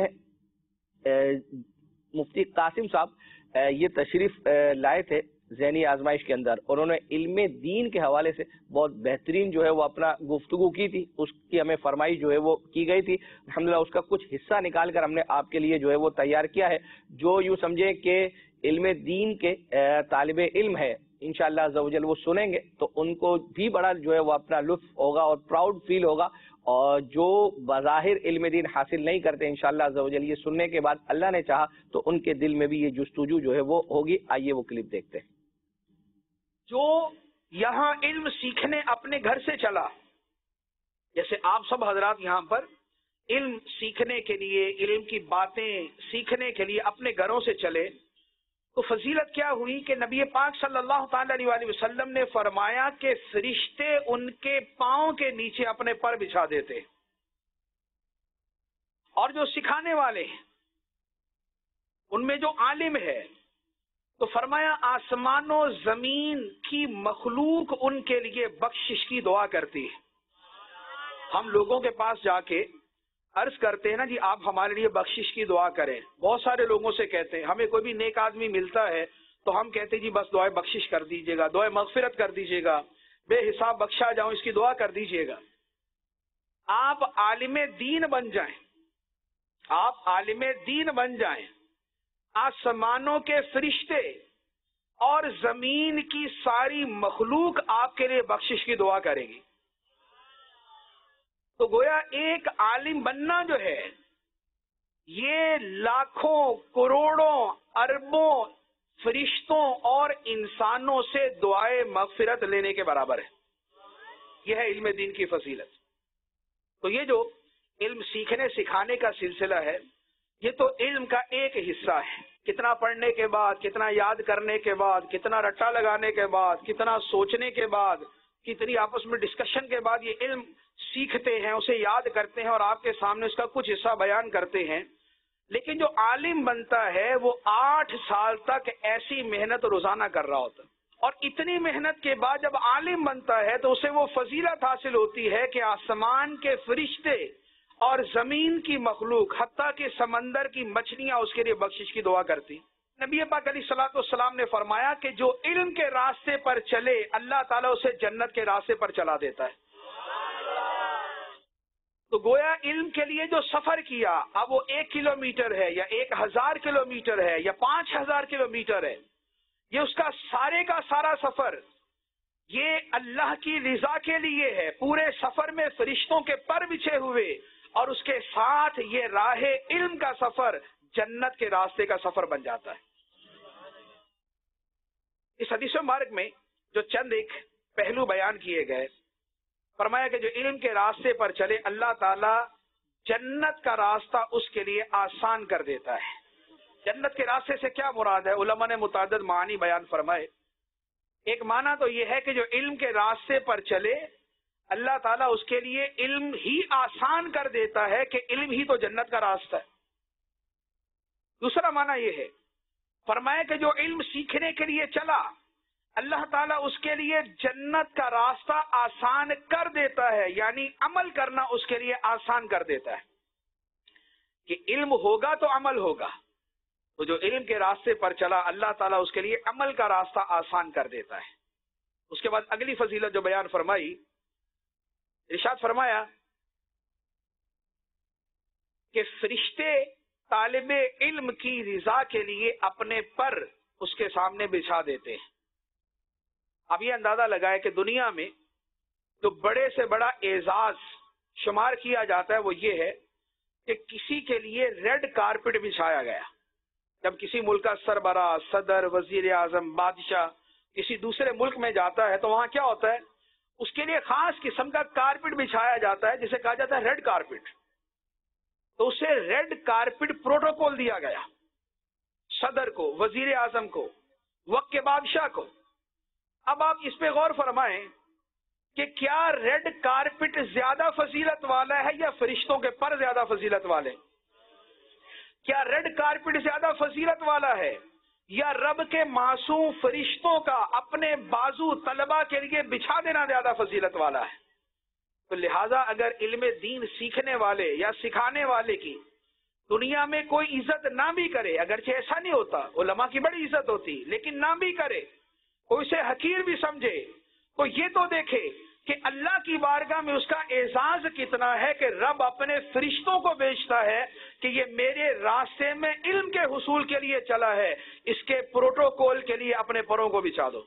ہیں مفتی قاسم صاحب یہ تشریف لائے تھے ذہنی آزمائش کے اندر، انہوں نے علم دین کے حوالے سے بہت بہترین جو ہے وہ اپنا گفتگو کی تھی، اس کی ہمیں فرمائش جو ہے وہ کی گئی تھی. الحمدللہ اس کا کچھ حصہ نکال کر ہم نے آپ کے لیے جو ہے وہ تیار کیا ہے. جو یوں سمجھے کہ علم دین کے طالب علم ہے، انشاءاللہ عز و جل وہ سنیں گے تو ان کو بھی بڑا جو ہے وہ اپنا لطف ہوگا اور پراؤڈ فیل ہوگا، اور جو بظاہر علم دین حاصل نہیں کرتے انشاءاللہ عز و جل یہ سننے کے بعد اللہ نے چاہا تو ان کے دل میں بھی یہ جستجو جو ہے وہ ہوگی. آئیے وہ کلپ دیکھتے ہیں. جو یہاں علم سیکھنے اپنے گھر سے چلا، جیسے آپ سب حضرات یہاں پر علم سیکھنے کے لیے، علم کی باتیں سیکھنے کے لیے اپنے گھروں سے چلے، تو فضیلت کیا ہوئی کہ نبی پاک صلی اللہ تعالی علیہ وسلم نے فرمایا کہ فرشتے ان کے پاؤں کے نیچے اپنے پر بچھا دیتے، اور جو سکھانے والے ہیں ان میں جو عالم ہے تو فرمایا آسمان و زمین کی مخلوق ان کے لیے بخشش کی دعا کرتی ہے. ہم لوگوں کے پاس جا کے عرض کرتے ہیں نا جی آپ ہمارے لیے بخشش کی دعا کریں. بہت سارے لوگوں سے کہتے ہیں، ہمیں کوئی بھی نیک آدمی ملتا ہے تو ہم کہتے ہیں جی بس دعائے بخشش کر دیجئے گا، دعائے مغفرت کر دیجئے گا. بے حساب بخشا جاؤں، اس کی دعا کر دیجئے گا. آپ عالم دین بن جائیں، آپ عالم دین بن جائیں، آسمانوں کے فرشتے اور زمین کی ساری مخلوق آپ کے لیے بخشش کی دعا کرے گی. تو گویا ایک عالم بننا جو ہے یہ لاکھوں کروڑوں اربوں فرشتوں اور انسانوں سے دعائے مغفرت لینے کے برابر ہے. یہ ہے علم دین کی فضیلت. تو یہ جو علم سیکھنے سکھانے کا سلسلہ ہے یہ تو علم کا ایک حصہ ہے. کتنا پڑھنے کے بعد، کتنا یاد کرنے کے بعد، کتنا رٹا لگانے کے بعد، کتنا سوچنے کے بعد، کتنی آپس میں ڈسکشن کے بعد یہ علم سیکھتے ہیں، اسے یاد کرتے ہیں اور آپ کے سامنے اس کا کچھ حصہ بیان کرتے ہیں. لیکن جو عالم بنتا ہے وہ 8 سال تک ایسی محنت روزانہ کر رہا ہوتا ہے، اور اتنی محنت کے بعد جب عالم بنتا ہے تو اسے وہ فضیلت حاصل ہوتی ہے کہ آسمان کے فرشتے اور زمین کی مخلوق حتیٰ کہ سمندر کی مچھلیاں اس کے لیے بخشش کی دعا کرتی. نبی پاک علیہ الصلوۃ والسلام نے فرمایا کہ جو علم کے راستے پر چلے اللہ تعالیٰ اسے جنت کے راستے پر چلا دیتا ہے. تو گویا علم کے لیے جو سفر کیا، اب وہ 1 کلومیٹر ہے یا 1000 کلومیٹر ہے یا 5000 کلومیٹر ہے، یہ اس کا سارے کا سارا سفر یہ اللہ کی رضا کے لیے ہے. پورے سفر میں فرشتوں کے پر بچھے ہوئے، اور اس کے ساتھ یہ راہ علم کا سفر جنت کے راستے کا سفر بن جاتا ہے. اس حدیث مبارک میں جو چند ایک پہلو بیان کیے گئے، فرمایا کہ جو علم کے راستے پر چلے اللہ تعالی جنت کا راستہ اس کے لیے آسان کر دیتا ہے. جنت کے راستے سے کیا مراد ہے؟ علماء نے متعدد معنی بیان فرمائے. ایک معنی تو یہ ہے کہ جو علم کے راستے پر چلے اللہ تعالیٰ اس کے لیے علم ہی آسان کر دیتا ہے کہ علم ہی تو جنت کا راستہ ہے. دوسرا معنی یہ ہے، فرمایا کہ جو علم سیکھنے کے لیے چلا اللہ تعالیٰ اس کے لیے جنت کا راستہ آسان کر دیتا ہے، یعنی عمل کرنا اس کے لیے آسان کر دیتا ہے. کہ علم ہوگا تو عمل ہوگا، تو جو علم کے راستے پر چلا اللہ تعالیٰ اس کے لیے عمل کا راستہ آسان کر دیتا ہے. اس کے بعد اگلی فضیلت جو بیان فرمائی، ارشاد فرمایا کہ فرشتے طالب علم کی رضا کے لیے اپنے پر اس کے سامنے بچھا دیتے ہیں. اب یہ اندازہ لگائے کہ دنیا میں جو بڑے سے بڑا اعزاز شمار کیا جاتا ہے وہ یہ ہے کہ کسی کے لیے ریڈ کارپٹ بچھایا گیا. جب کسی ملک کا سربراہ، صدر، وزیر اعظم، بادشاہ کسی دوسرے ملک میں جاتا ہے تو وہاں کیا ہوتا ہے؟ اس کے لیے خاص قسم کا کارپٹ بچھایا جاتا ہے جسے کہا جاتا ہے ریڈ کارپٹ. تو اسے ریڈ کارپٹ پروٹوکول دیا گیا، صدر کو، وزیر اعظم کو، وقت کے بادشاہ کو. اب آپ اس پہ غور فرمائیں کہ کیا ریڈ کارپٹ زیادہ فضیلت والا ہے یا فرشتوں کے پر زیادہ فضیلت والے؟ کیا ریڈ کارپٹ زیادہ فضیلت والا ہے یا رب کے معصوم فرشتوں کا اپنے بازو طلبہ کے لیے بچھا دینا زیادہ فضیلت والا ہے؟ تو لہٰذا اگر علم دین سیکھنے والے یا سکھانے والے کی دنیا میں کوئی عزت نہ بھی کرے، اگرچہ ایسا نہیں ہوتا، علماء کی بڑی عزت ہوتی، لیکن نہ بھی کرے، کوئی اسے حقیر بھی سمجھے، تو یہ تو دیکھے کہ اللہ کی بارگاہ میں اس کا اعزاز کتنا ہے کہ رب اپنے فرشتوں کو بھیجتا ہے کہ یہ میرے راستے میں علم کے حصول کے لیے چلا ہے، اس کے پروٹوکول کے لیے اپنے پروں کو بچھا دو.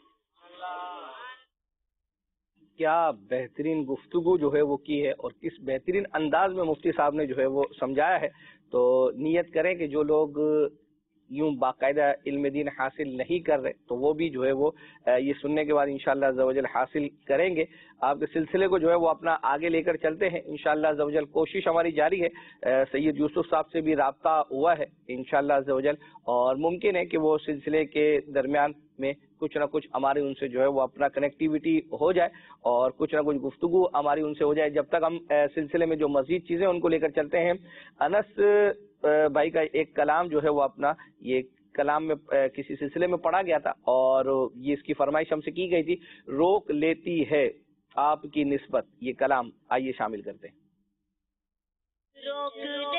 کیا بہترین گفتگو جو ہے وہ کی ہے اور کس بہترین انداز میں مفتی صاحب نے جو ہے وہ سمجھایا ہے. تو نیت کریں کہ جو لوگ یوں باقاعدہ علم دین حاصل نہیں کر رہے تو وہ بھی جو ہے وہ یہ سننے کے بعد انشاءاللہ عز و جل حاصل کریں گے. آپ کے سلسلے کو جو ہے وہ اپنا آگے لے کر چلتے ہیں انشاءاللہ عز و جل. کوشش ہماری جاری ہے، سید یوسف صاحب سے بھی رابطہ ہوا ہے انشاءاللہ عز و جل، اور ممکن ہے کہ وہ سلسلے کے درمیان میں کچھ نہ کچھ ہماری ان سے جو ہے وہ اپنا کنیکٹیویٹی ہو جائے اور کچھ نہ کچھ گفتگو ہماری ان سے ہو جائے. جب تک ہم سلسلے میں جو مزید چیزیں ان کو لے کر چلتے ہیں، انس بھائی کا ایک کلام جو ہے وہ اپنا یہ کلام میں کسی سلسلے میں پڑھا گیا تھا اور یہ اس کی فرمائش ہم سے کی گئی تھی، روک لیتی ہے آپ کی نسبت، یہ کلام آئیے شامل کرتے ہیں. روک دے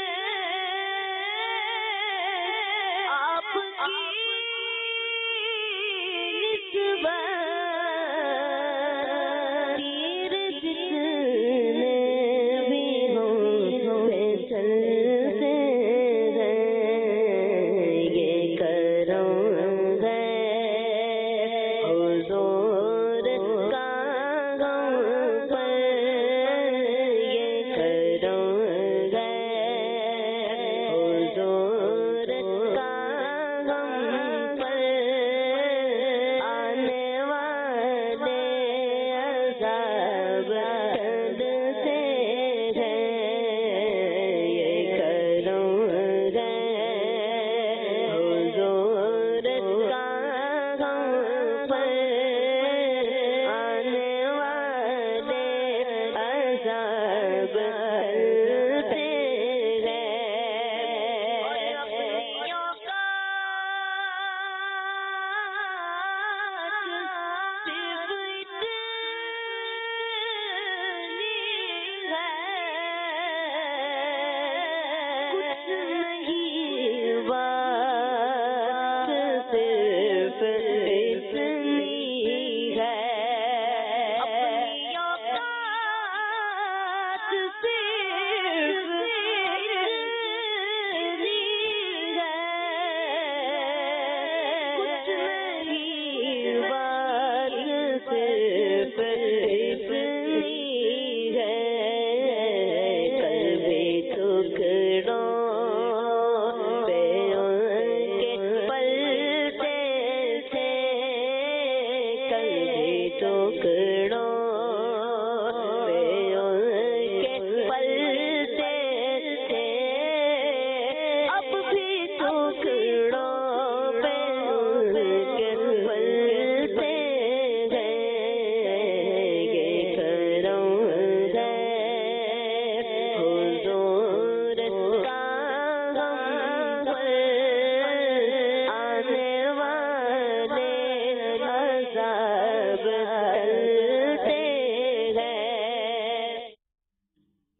آپ کی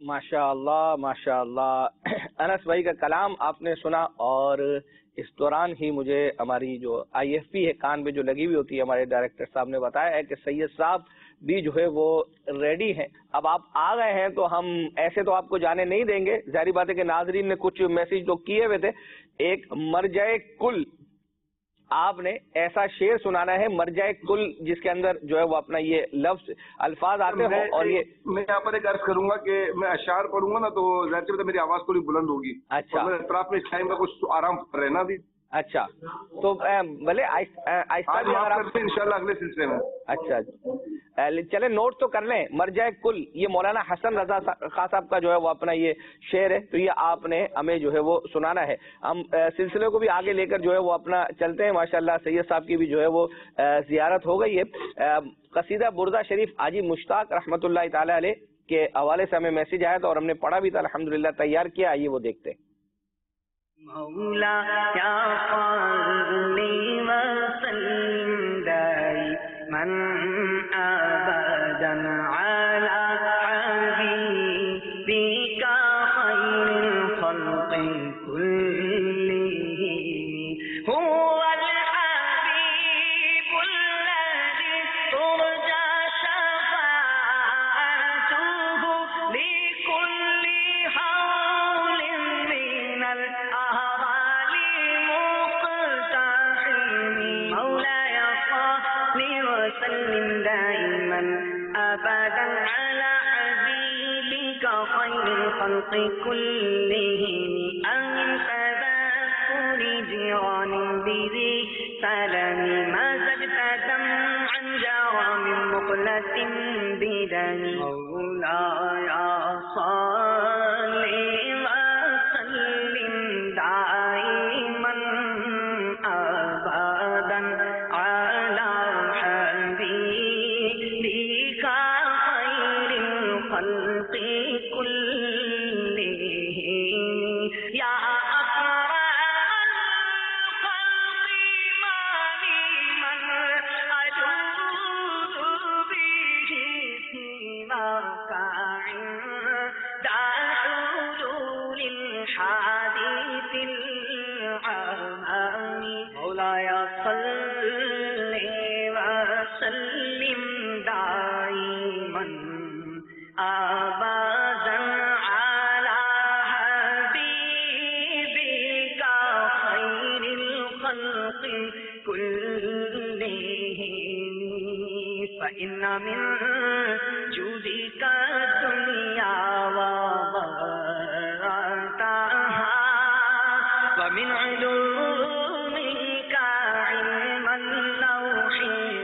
ماشاء اللہ انس بھائی کا کلام آپ نے سنا، اور اس دوران ہی مجھے ہماری جو آئی ایف پی ہے کان پہ جو لگی ہوئی ہوتی ہے، ہمارے ڈائریکٹر صاحب نے بتایا ہے کہ سید صاحب بھی جو ہے وہ ریڈی ہیں. اب آپ آ گئے ہیں تو ہم ایسے تو آپ کو جانے نہیں دیں گے. ظاہری بات ہے کہ ناظرین نے کچھ میسج جو کیے ہوئے تھے، ایک مرجع کل آپ نے ایسا شعر سنانا ہے، مرجع کل، جس کے اندر جو ہے وہ اپنا یہ لفظ الفاظ آتے ہوں. اور یہ میں یہاں پر ایک عرض کروں گا کہ میں اشعار پڑھوں گا نا تو ظاہر سی بات ہے میری آواز تھوڑی بلند ہوگی. اچھا. اور میرے اطراف میں اس ٹائم کا کچھ آرام رہنا بھی. اچھا تو بھلے آہستہ انشاءاللہ اگلے سلسلے میں. اچھا چلے نوٹ تو کر لیں. مرجع کل یہ مولانا حسن رضا خان صاحب کا جو ہے وہ اپنا یہ شعر ہے، تو یہ آپ نے ہمیں جو ہے وہ سنانا ہے. ہم سلسلے کو بھی آگے لے کر جو ہے وہ اپنا چلتے ہیں. ماشاءاللہ سید صاحب کی بھی جو ہے وہ زیارت ہو گئی ہے. قصیدہ بردہ شریف حاجی مشتاق رحمۃ اللہ تعالی علیہ کے حوالے سے ہمیں میسج آیا تھا اور ہم نے پڑھا بھی تھا، الحمدللہ تیار کیا. آئیے وہ دیکھتے ہیں. مولا یا صلی وسلم دائما ابدا علی حبیبک خیر الخلق كلهم هو الحبيب الذي ترجى شفاعته لكل حول من الأهوال مقتحم مولاي صل وسلم دائما أبدا على حبيبك خير الخلق كلهم أنت تذكر جيران بذي سلام مزجت دمعا جرى من مقلة بدم مولاي صل وسلم دائما أبدا على حبيبك خير الخلق كلهم يا أكرم الخلق ما لي من أجود به سواك عند حلول الحادث العام مولاي صل وسلم دائما أبدا على حبيبك خير الخلق كلهم فإن من جودك الدنيا وضرتها ومن علومك علم اللوح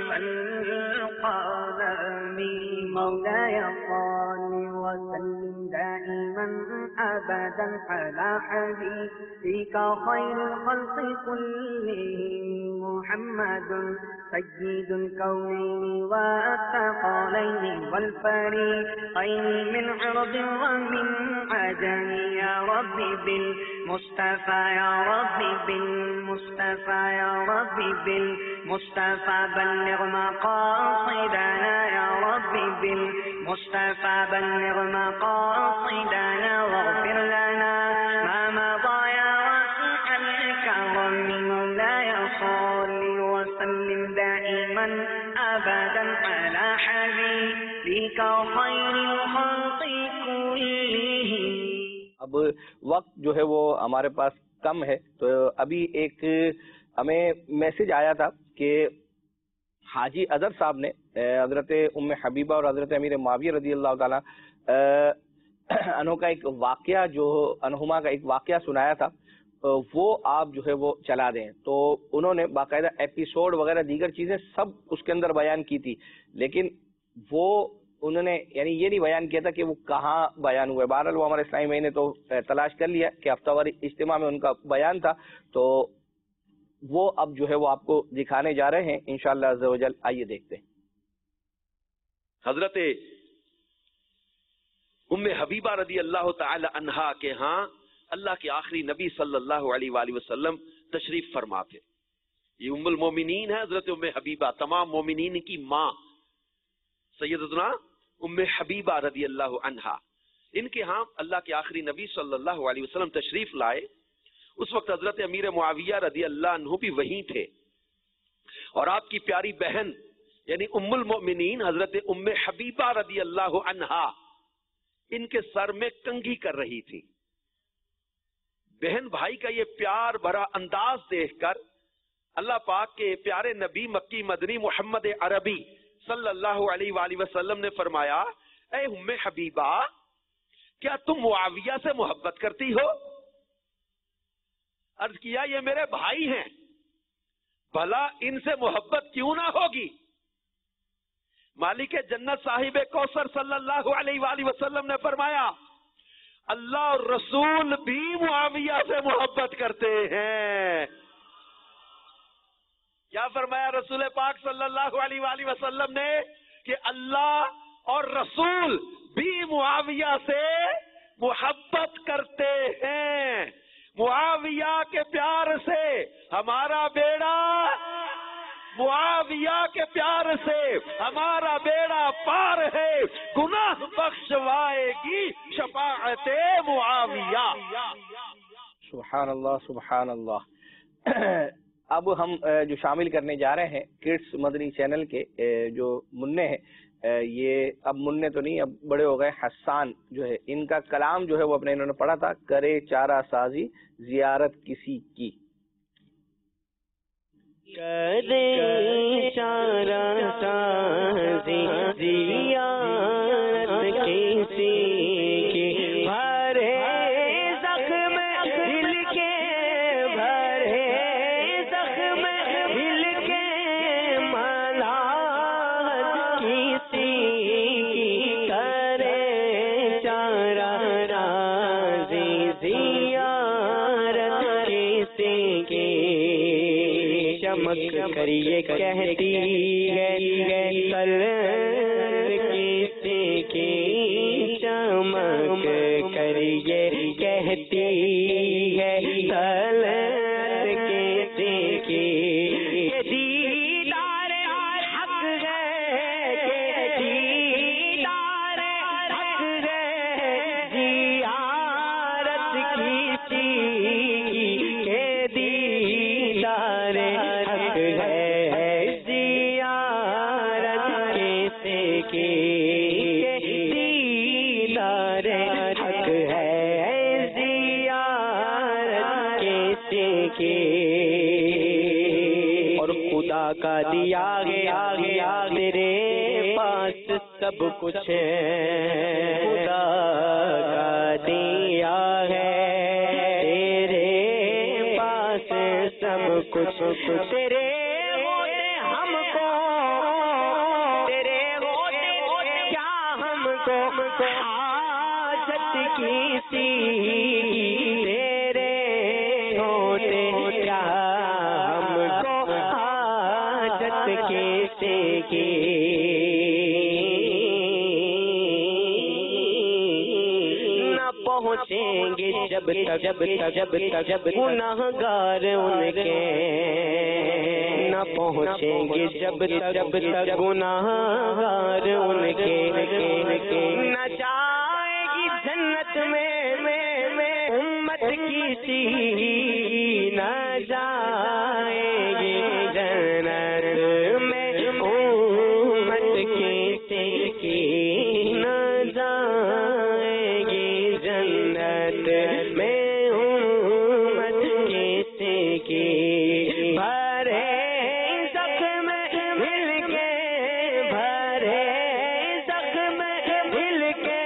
والقلم مولاي صل وسلم دائما أبدا على حبيبك خير الخلق كلهم محمد سيد الكونين والثقلين والفريقين من عرب ومن عجم يا رب بالمصطفى يا رب بالمصطفى يا رب بالمصطفى بلغ مقاصدنا يا رب بالمصطفى بلغ مقاصدنا واغفر لنا ما مضى يا واسع الكرم مولاي صل وسلم دائما ابدا على حبيبك خير الخلق كلهم. اب وقت جو ہے وہ ہمارے پاس کم ہے، تو ابھی ایک ہمیں میسج آیا تھا کہ حاجی اظہر صاحب نے حضرت ام حبیبہ اور حضرت امیر معاویہ رضی اللہ تعالیٰ عنہ کا ایک واقعہ، جو عنہما کا ایک واقعہ سنایا تھا، وہ آپ جو ہے وہ چلا دیں. تو انہوں نے باقاعدہ ایپیسوڈ وغیرہ دیگر چیزیں سب اس کے اندر بیان کی تھی، لیکن وہ انہوں نے یعنی یہ نہیں بیان کیا تھا کہ وہ کہاں بیان ہوا ہے. بہرحال وہ ہمارے اسلامی بھائی نے تو تلاش کر لیا کہ ہفتہ واری اجتماع میں ان کا بیان تھا، تو وہ اب جو ہے وہ آپ کو دکھانے جا رہے ہیں انشاءاللہ عز و جل. آئیے دیکھتے ہیں. حضرت ام حبیبہ رضی اللہ تعالی عنہا کے ہاں اللہ کے آخری نبی صلی اللہ علیہ وآلہ وسلم تشریف فرما تھے. یہ ام المومنین ہے حضرت ام حبیبہ، تمام مومنین کی ماں سیدتنا ام حبیبہ رضی اللہ عنہا. ان کے ہاں اللہ کے آخری نبی صلی اللہ علیہ وسلم تشریف لائے. اس وقت حضرت امیر معاویہ رضی اللہ عنہ بھی وہیں تھے، اور آپ کی پیاری بہن یعنی ام المؤمنین حضرت ام حبیبہ رضی اللہ عنہا ان کے سر میں کنگھی کر رہی تھی. بہن بھائی کا یہ پیار بھرا انداز دیکھ کر اللہ پاک کے پیارے نبی مکی مدنی محمد عربی صلی اللہ علیہ وآلہ وسلم نے فرمایا، اے ام حبیبہ، کیا تم معاویہ سے محبت کرتی ہو؟ عرض کیا یہ میرے بھائی ہیں، بھلا ان سے محبت کیوں نہ ہوگی؟ مالک جنت صاحب کوثر صلی اللہ علیہ وآلہ وسلم نے فرمایا، اللہ اور رسول بھی معاویہ سے محبت کرتے ہیں. کیا فرمایا رسول پاک صلی اللہ علیہ وآلہ وسلم نے کہ اللہ اور رسول بھی معاویہ سے محبت کرتے ہیں. معاویہ کے پیار سے ہمارا بیڑا، معاویہ کے پیار سے ہمارا بیڑا پار ہے، گناہ بخشوائے گی شفاعت معاویہ. سبحان اللہ سبحان اللہ. اب ہم جو شامل کرنے جا رہے ہیں کڈس مدنی چینل کے جو منع ہیں، یہ اب منع تو نہیں، اب بڑے ہو گئے. حسان جو ہے ان کا کلام جو ہے وہ اپنے انہوں نے پڑھا تھا، کرے چارہ سازی زیارت کسی کی. کرے چارہ سازی زیارت کسی کی، بھرے زخم دل کے، بھرے زخم دل کے، ملامت کسی کی، کرے چارہ سازی زیارت کسی کی. چمک کر یہ کہتی ہے کل کسی کی، چمک کر یہ کہتی ہے کل کسی کی. دیدار حق ہے کہ دیدار حق ہے، زیارت کسی کی، دیدار حق ہے، زیارت کسی کی، دیدار حق ہے، زیارت کسی کی. اور خدا کا دیا گیا تیرے پاس سب کچھ ہے، خدا کا دیا ہے تیرے پاس سب کچھ، تیرے ہوتے ہم کو، تیرے ہوتے کیا ہم کو حاجت کسی، تیرے ہوتے کیا ہم کو حاجت کسی کی. نہ پہنچیں گے جب تک گناہگار ان کے، نہ پہنچیں گے جب تک گناہگار ان کے، نہ جائے گی جنت میں امت کسی، نہ جائے گی جنت میں امت کسی کی، نہ جائے گی جنت میں امت کسی کی. بھرے زخم دل کے، بھرے زخم دل کے،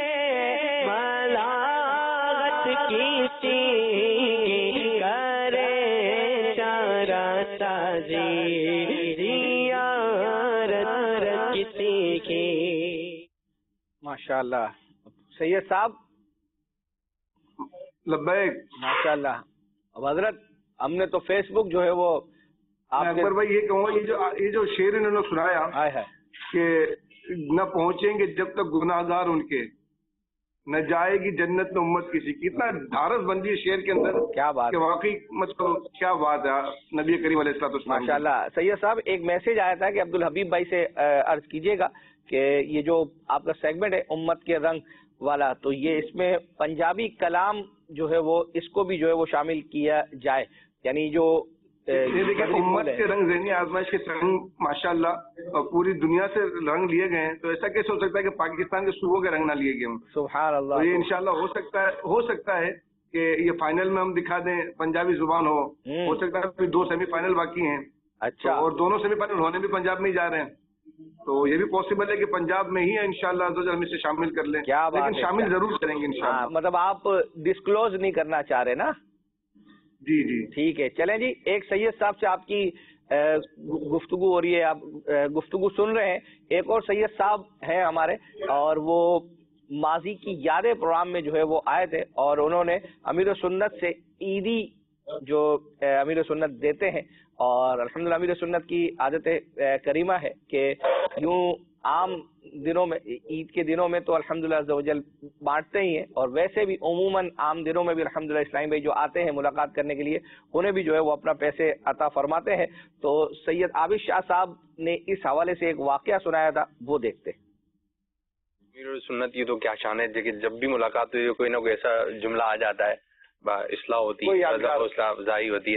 ملامت کسی کی، کرے چارہ سازی زیارت کسی کی. ماشاءاللہ. سید صاحب لبیک. ماشاءاللہ. اب حضرت ہم نے تو فیس بک جو ہے وہ اکبر بھائی یہ کہوں گا، یہ جو شعر انہوں نے سنایا کہ نہ پہنچیں گے جب تک گناہگار ان کے، نہ جائے گی جنت میں امت کسی کی، اتنا ڈھارس بن گئی شعر کے اندر. کیا بات کہ واقعی مطلب کیا بات ہے نبی کریم علیہ الصلوۃ والسلام. ماشاءاللہ. سید صاحب ایک میسج آیا تھا کہ عبدالحبیب بھائی سے عرض کیجیے گا کہ یہ جو آپ کا سیگمنٹ ہے امت کے رنگ، والا، تو یہ اس میں پنجابی کلام جو ہے وہ اس کو بھی جو ہے وہ شامل کیا جائے، یعنی جو امت کے رنگ ذہنی آزمائش کے رنگ ماشاءاللہ پوری دنیا سے رنگ لیے گئے ہیں، تو ایسا کیسے ہو سکتا ہے کہ پاکستان کے صوبوں کے رنگ نہ لیے گئے ہوں؟ سبحان اللہ. تو یہ انشاءاللہ ہو سکتا ہے کہ یہ فائنل میں ہم دکھا دیں پنجابی زبان ہو سکتا ہے پھر 2 سیمی فائنل باقی ہیں. اچھا. اور دونوں سیمی فائنل ہونے بھی پنجاب میں ہی جا رہے ہیں، تو یہ بھی پاسبل ہے کہ پنجاب میں ہی انشاءاللہ ہم اسے شامل کر لیں. کیا بات ہے، لیکن شامل ضرور کریں گے انشاءاللہ. مطلب آپ ڈسکلوز نہیں کرنا چاہ رہے نا؟ جی جی ٹھیک ہے. چلیں جی، ایک سید صاحب سے آپ کی گفتگو ہو رہی ہے، آپ گفتگو سن رہے ہیں. ایک اور سید صاحب ہیں ہمارے، اور وہ ماضی کی یادیں پروگرام میں جو ہے وہ آئے تھے، اور انہوں نے امیر سنت سے عیدی جو امیر سنت دیتے ہیں، اور الحمدللہ امیر سنت کی عادت کریمہ ہے کہ یوں عام دنوں میں، عید کے دنوں میں تو الحمدللہ عز و جل بانٹتے ہی ہیں، اور ویسے بھی عموماً عام دنوں میں بھی الحمدللہ اسلامی بھائی جو آتے ہیں ملاقات کرنے کے لیے، انہیں بھی جو ہے وہ اپنا پیسے عطا فرماتے ہیں. تو سید عابد شاہ صاحب نے اس حوالے سے ایک واقعہ سنایا تھا، وہ دیکھتے ہیں. امیر سنت کی تو کیا شان ہے کہ جب بھی ملاقات ہوئی کوئی نہ کوئی ایسا جملہ آ جاتا ہے، اصلاح ہوتی ہے، حوصلہ افزائی ہوتی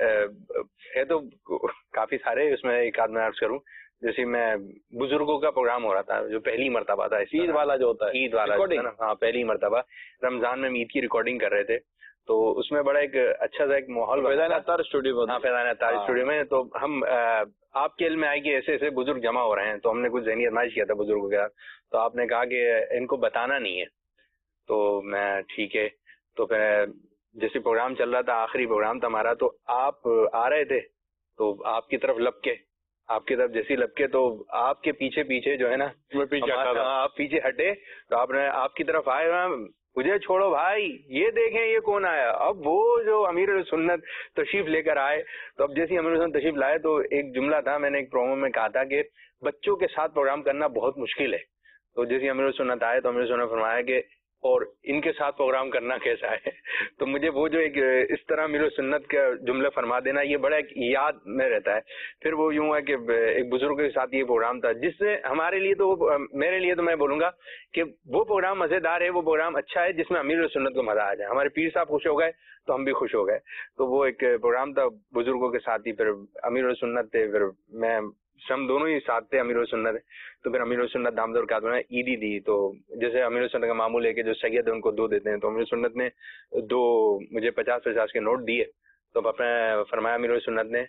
ہے تو کافی سارے. اس میں ایک آدھ میں عرض کروں، جیسے میں بزرگوں کا پروگرام ہو رہا تھا جو پہلی مرتبہ تھا، عید والا جو ہوتا ہے، عید والا ہاں پہلی مرتبہ رمضان میں ہم عید کی ریکارڈنگ کر رہے تھے، تو اس میں بڑا ایک اچھا سا ایک ماحول فیضان عطار اسٹوڈیو میں. تو ہم آپ کے علم میں آئے کہ ایسے ایسے بزرگ جمع ہو رہے ہیں، تو ہم نے کچھ ذہنی آزمائش کیا تھا بزرگوں کے ساتھ. تو آپ نے کہا کہ ان کو بتانا نہیں ہے. تو میں ٹھیک ہے. تو پھر جیسے پروگرام چل رہا تھا، آخری پروگرام تھا ہمارا، تو آپ آ رہے تھے، تو آپ کی طرف لپکے، آپ کی طرف جیسی لپکے تو آپ کے پیچھے پیچھے جو ہے نا، آپ پیچھے ہٹے تو آپ کی طرف آئے، مجھے چھوڑو بھائی، یہ دیکھیں یہ کون آیا. اب وہ جو امیر سنت تشریف لے کر آئے، تو اب جیسے امیر سنت تشریف لائے تو ایک جملہ تھا، میں نے ایک پرومو میں کہا تھا کہ بچوں کے ساتھ پروگرام کرنا بہت مشکل ہے. تو جیسے امیر سنت آئے تو امیر سنت نے فرمایا کہ اور ان کے ساتھ پروگرام کرنا کیسا ہے. تو مجھے وہ جو ایک اس طرح امیر سنت کا جملہ فرما دینا، یہ بڑا ایک یاد میں رہتا ہے. پھر وہ یوں ہے کہ ایک بزرگ کے ساتھ یہ پروگرام تھا، جس سے ہمارے لیے تو میرے لیے تو میں بولوں گا کہ وہ پروگرام مزیدار ہے، وہ پروگرام اچھا ہے جس میں امیر سنت کو مزہ آ جائے. ہمارے پیر صاحب خوش ہو گئے تو ہم بھی خوش ہو گئے. تو وہ ایک پروگرام تھا بزرگوں کے ساتھ ہی، پھر امیر سنت تھے، پھر میں، ہم دونوں ہی ساتھ تھے امیر سنت. تو پھر امیر سنت دامد برکاتہ نے عیدی دی. تو جیسے امیر سنت کا معمول ہے کہ جو سید ہے ان کو 2 دیتے ہیں، تو امیر سنت نے 2 مجھے 50 کے نوٹ دیے. تو اپنے فرمایا امیر سنت نے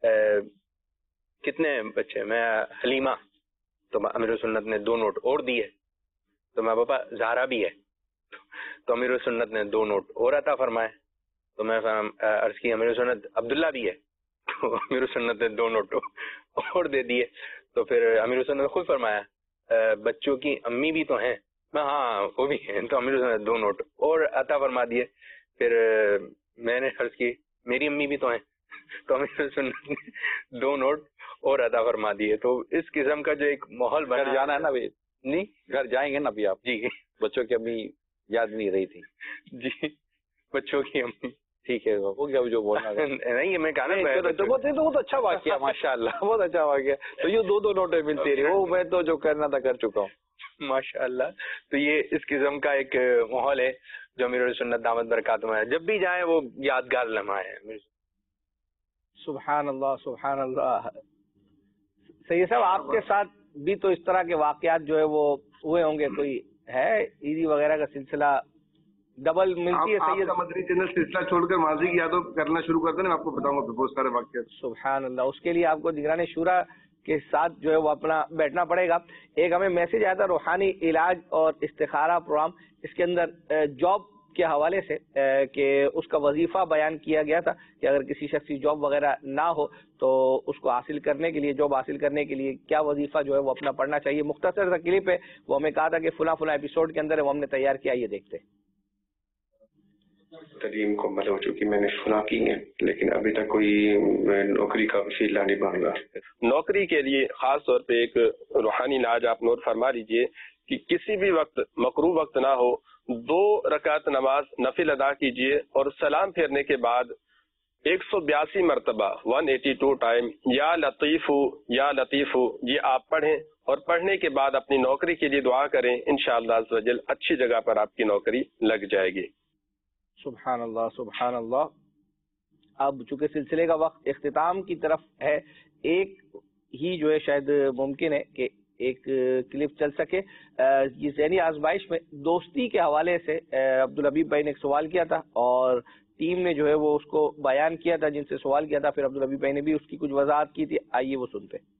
کتنے بچے؟ میں حلیمہ. تو امیر سنت نے 2 نوٹ اور دیے. تو میں پاپا زہرا بھی ہے. تو امیر سنت نے 2 نوٹ اور عطا فرمائے. تو میں عرض کی امیر سنت عبداللہ بھی ہے. تو امیر سنت نے 2 نوٹ اور دے دیے. تو پھر امیر سنت نے خود فرمایا بچوں کی امی بھی تو ہیں. میں ہاں وہ بھی ہیں. تو امیر سنت نے 2 نوٹ اور عطا فرما دیے. پھر میں نے عرض کی میری امی بھی تو ہیں. تو امیر سنت نے 2 نوٹ اور عطا فرما دیے. تو اس قسم کا جو ایک ماحول بنا. گھر جانا ہے نا ابھی؟ نہیں، گھر جائیں گے نا ابھی آپ؟ جی. بچوں کی امی یاد نہیں رہی تھی؟ جی، بچوں کی امی. ٹھیک ہے، وہ کیا جو بولنا نہیں، میں کہا نا تو وہ تو اچھا واقعہ، ماشاء اللہ بہت اچھا واقعہ. تو یہ 2 نوٹیں ملتی رہی، وہ میں تو جو کرنا تھا کر چکا ہوں ماشاء اللہ. تو یہ اس قسم کا ایک ماحول ہے جو امیر سنت دامت برکاتہ میں جب بھی جائیں وہ یادگار لمحہ ہے. سبحان اللہ سبحان اللہ. سید صاحب آپ کے ساتھ بھی تو اس طرح کے واقعات جو ہے وہ ہوئے ہوں گے، کوئی ہے عیدی وغیرہ کا سلسلہ ڈبل ملتی ہے؟ سید آپ کا مدنی چینل سلسلہ چھوڑ کر ماضی کی یادوں کرنا شروع کرتے ہیں، میں آپ کو بتاؤں گا بہت سارے واقعات. سبحان اللہ. اس کے لیے آپ کو نگران شورا کے ساتھ جو ہے وہ اپنا بیٹھنا پڑے گا. ایک ہمیں میسج آیا تھا روحانی علاج اور استخارہ پروگرام، اس کے اندر جاب کے حوالے سے کہ اس کا وظیفہ بیان کیا گیا تھا کہ اگر کسی شخص کی جاب وغیرہ نہ ہو تو اس کو حاصل کرنے کے لیے، جاب حاصل کرنے کے لیے کیا وظیفہ جو ہے وہ اپنا پڑھنا چاہیے. مختصر سا کلپ ہے، وہ ہمیں کہا تھا کہ فلاں ایپیسوڈ کے اندر وہ ہم نے تیار کیا، یہ دیکھتے ہیں. تعلیم مکمل ہو چکی، میں نے سنا کی ہے، لیکن ابھی تک کوئی نوکری کا وسیلہ نہیں بن رہا. نوکری کے لیے خاص طور پہ ایک روحانی علاج آپ نوٹ فرما لیجئے کہ کسی بھی وقت مکروہ وقت نہ ہو، 2 رکعت نماز نفل ادا کیجئے اور سلام پھیرنے کے بعد 182 مرتبہ 182 ٹائم یا لطیف یہ آپ پڑھیں، اور پڑھنے کے بعد اپنی نوکری کے لیے دعا کریں، انشاءاللہ عز و جل اچھی جگہ پر آپ کی نوکری لگ جائے گی۔ سبحان اللہ سبحان اللہ۔ اب چونکہ سلسلے کا وقت اختتام کی طرف ہے، ایک ہی جو ہے شاید ممکن ہے کہ ایک کلپ چل سکے۔ یہ ذہنی آزمائش میں دوستی کے حوالے سے عبدالحبیب بھائی نے ایک سوال کیا تھا اور ٹیم نے جو ہے وہ اس کو بیان کیا تھا، جن سے سوال کیا تھا، پھر عبدالحبیب بھائی نے بھی اس کی کچھ وضاحت کی تھی، آئیے وہ سنتے ہیں۔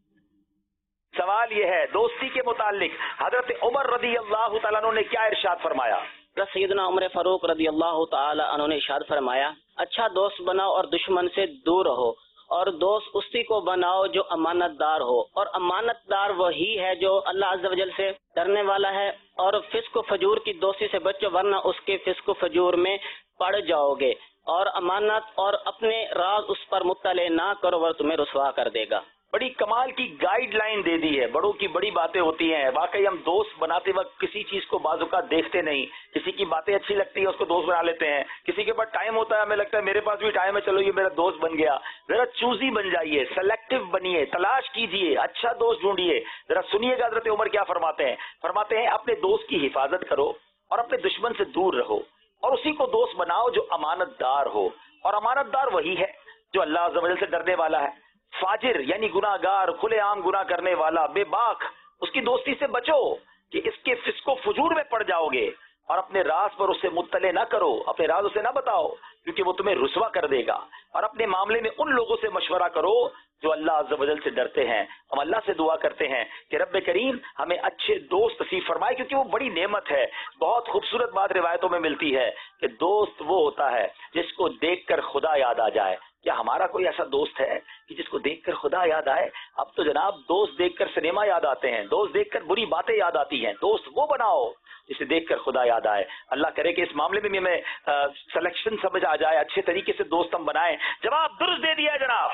سوال یہ ہے دوستی کے متعلق حضرت عمر رضی اللہ تعالیٰ عنہ نے کیا ارشاد فرمایا؟ سیدنا عمر فاروق رضی اللہ تعالی عنہ نے ارشاد فرمایا، اچھا دوست بناؤ اور دشمن سے دور رہو، اور دوست اسی کو بناؤ جو امانت دار ہو، اور امانت دار وہی ہے جو اللہ عز و جل سے ڈرنے والا ہے، اور فسق و فجور کی دوستی سے بچو ورنہ اس کے فسق و فجور میں پڑ جاؤ گے، اور امانت اور اپنے راز اس پر مطلع نہ کرو ورنہ تمہیں رسوا کر دے گا۔ بڑی کمال کی گائیڈ لائن دے دی ہے، بڑوں کی بڑی باتیں ہوتی ہیں۔ واقعی ہم دوست بناتے وقت کسی چیز کو بعض اوقات دیکھتے نہیں، کسی کی باتیں اچھی لگتی ہیں اس کو دوست بنا لیتے ہیں، کسی کے پاس ٹائم ہوتا ہے ہمیں لگتا ہے میرے پاس بھی ٹائم ہے چلو یہ میرا دوست بن گیا۔ ذرا چوزی بن جائیے، سلیکٹو بنیے، تلاش کیجئے، اچھا دوست ڈھونڈیے۔ ذرا سنیے گا حضرت عمر کیا فرماتے ہیں۔ فرماتے ہیں اپنے دوست کی حفاظت کرو اور اپنے دشمن سے دور رہو، اور اسی کو دوست بناؤ جو امانت دار ہو، اور امانت دار وہی ہے جو اللہ عز و جل سے ڈرنے والا ہے۔ فاجر یعنی گناہ گار، کھلے عام گناہ کرنے والا، بے باک، اس کی دوستی سے بچو کہ اس کے فسق و فجور میں پڑ جاؤ گے، اور اپنے راز پر اسے مطلع نہ کرو، اپنے راز اسے نہ بتاؤ کیونکہ وہ تمہیں رسوا کر دے گا، اور اپنے معاملے میں ان لوگوں سے مشورہ کرو جو اللہ عز و جل سے ڈرتے ہیں۔ ہم اللہ سے دعا کرتے ہیں کہ رب کریم ہمیں اچھے دوست نصیب فرمائے، کیونکہ وہ بڑی نعمت ہے۔ بہت خوبصورت بات روایتوں میں ملتی ہے کہ دوست وہ ہوتا ہے جس کو دیکھ کر خدا یاد آ جائے۔ کیا ہمارا کوئی ایسا دوست ہے کہ جس کو دیکھ کر خدا یاد آئے؟ اب تو جناب دوست دیکھ کر سنیما یاد آتے ہیں، دوست دیکھ کر بری باتیں یاد آتی ہیں۔ دوست وہ بناؤ جسے دیکھ کر خدا یاد آئے۔ اللہ کرے کہ اس معاملے میں بھی ہمیں سلیکشن سمجھ آ جائے، اچھے طریقے سے دوست ہم بنائیں۔ جواب درست دے دیا جناب۔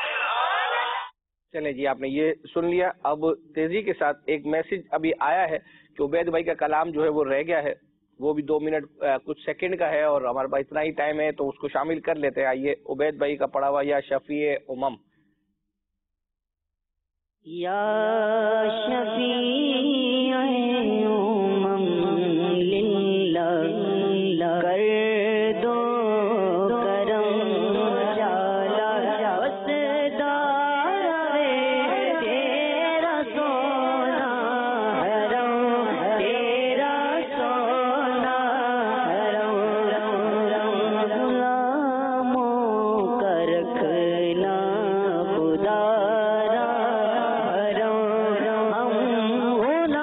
چلیں جی، آپ نے یہ سن لیا۔ اب تیزی کے ساتھ ایک میسج ابھی آیا ہے کہ عبید بھائی کا کلام جو ہے وہ رہ گیا ہے، وہ بھی 2 منٹ کچھ سیکنڈ کا ہے، اور ہمارے پاس اتنا ہی ٹائم ہے تو اس کو شامل کر لیتے ہیں۔ آئیے عبید بھائی کا پڑھا ہوا یا شفیع امم۔ یا شفیع امم للہ کر دو کرم جالا وسدار تیرا سونا حرم، تیرا سونا حرم، غلاموں کا رکھنا خدا را حرم، ہم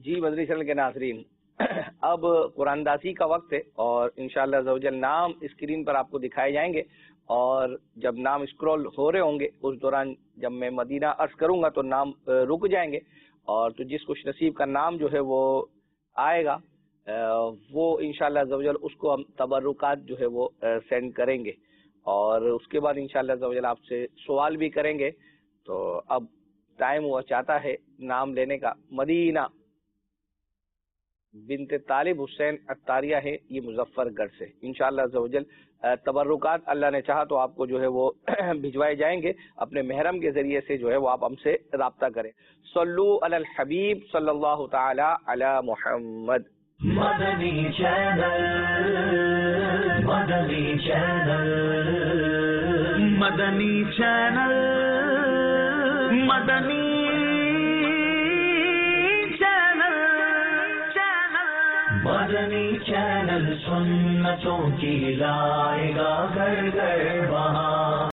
جی مدنی چینل کے ناظرین، اب قرآن داسی کا وقت ہے اور انشاءاللہ عز و جل نام اسکرین پر آپ کو دکھائے جائیں گے، اور جب نام اسکرول ہو رہے ہوں گے اس دوران جب میں مدینہ عرض کروں گا تو نام رک جائیں گے، اور تو جس خوش نصیب کا نام جو ہے وہ آئے گا وہ انشاءاللہ عز و جل اس کو ہم تبرکات جو ہے وہ سینڈ کریں گے، اور اس کے بعد انشاءاللہ عز و جل آپ سے سوال بھی کریں گے۔ تو اب ٹائم ہوا چاہتا ہے نام لینے کا۔ مدینہ بنت طالب حسین عطاریہ ہے، یہ مظفر گڑھ سے۔ انشاءاللہ عز و جل تبرکات اللہ نے چاہا تو آپ کو جو ہے وہ بھجوائے جائیں گے، اپنے محرم کے ذریعے سے جو ہے وہ آپ ہم سے رابطہ کریں۔ صلو علی الحبیب صلی اللہ تعالی علی محمد۔ مدنی چینل، مدنی چینل، مدنی چینل، مدنی چینل، مدنی چینل سنتوں کی لائے گا گھر گھر وہاں۔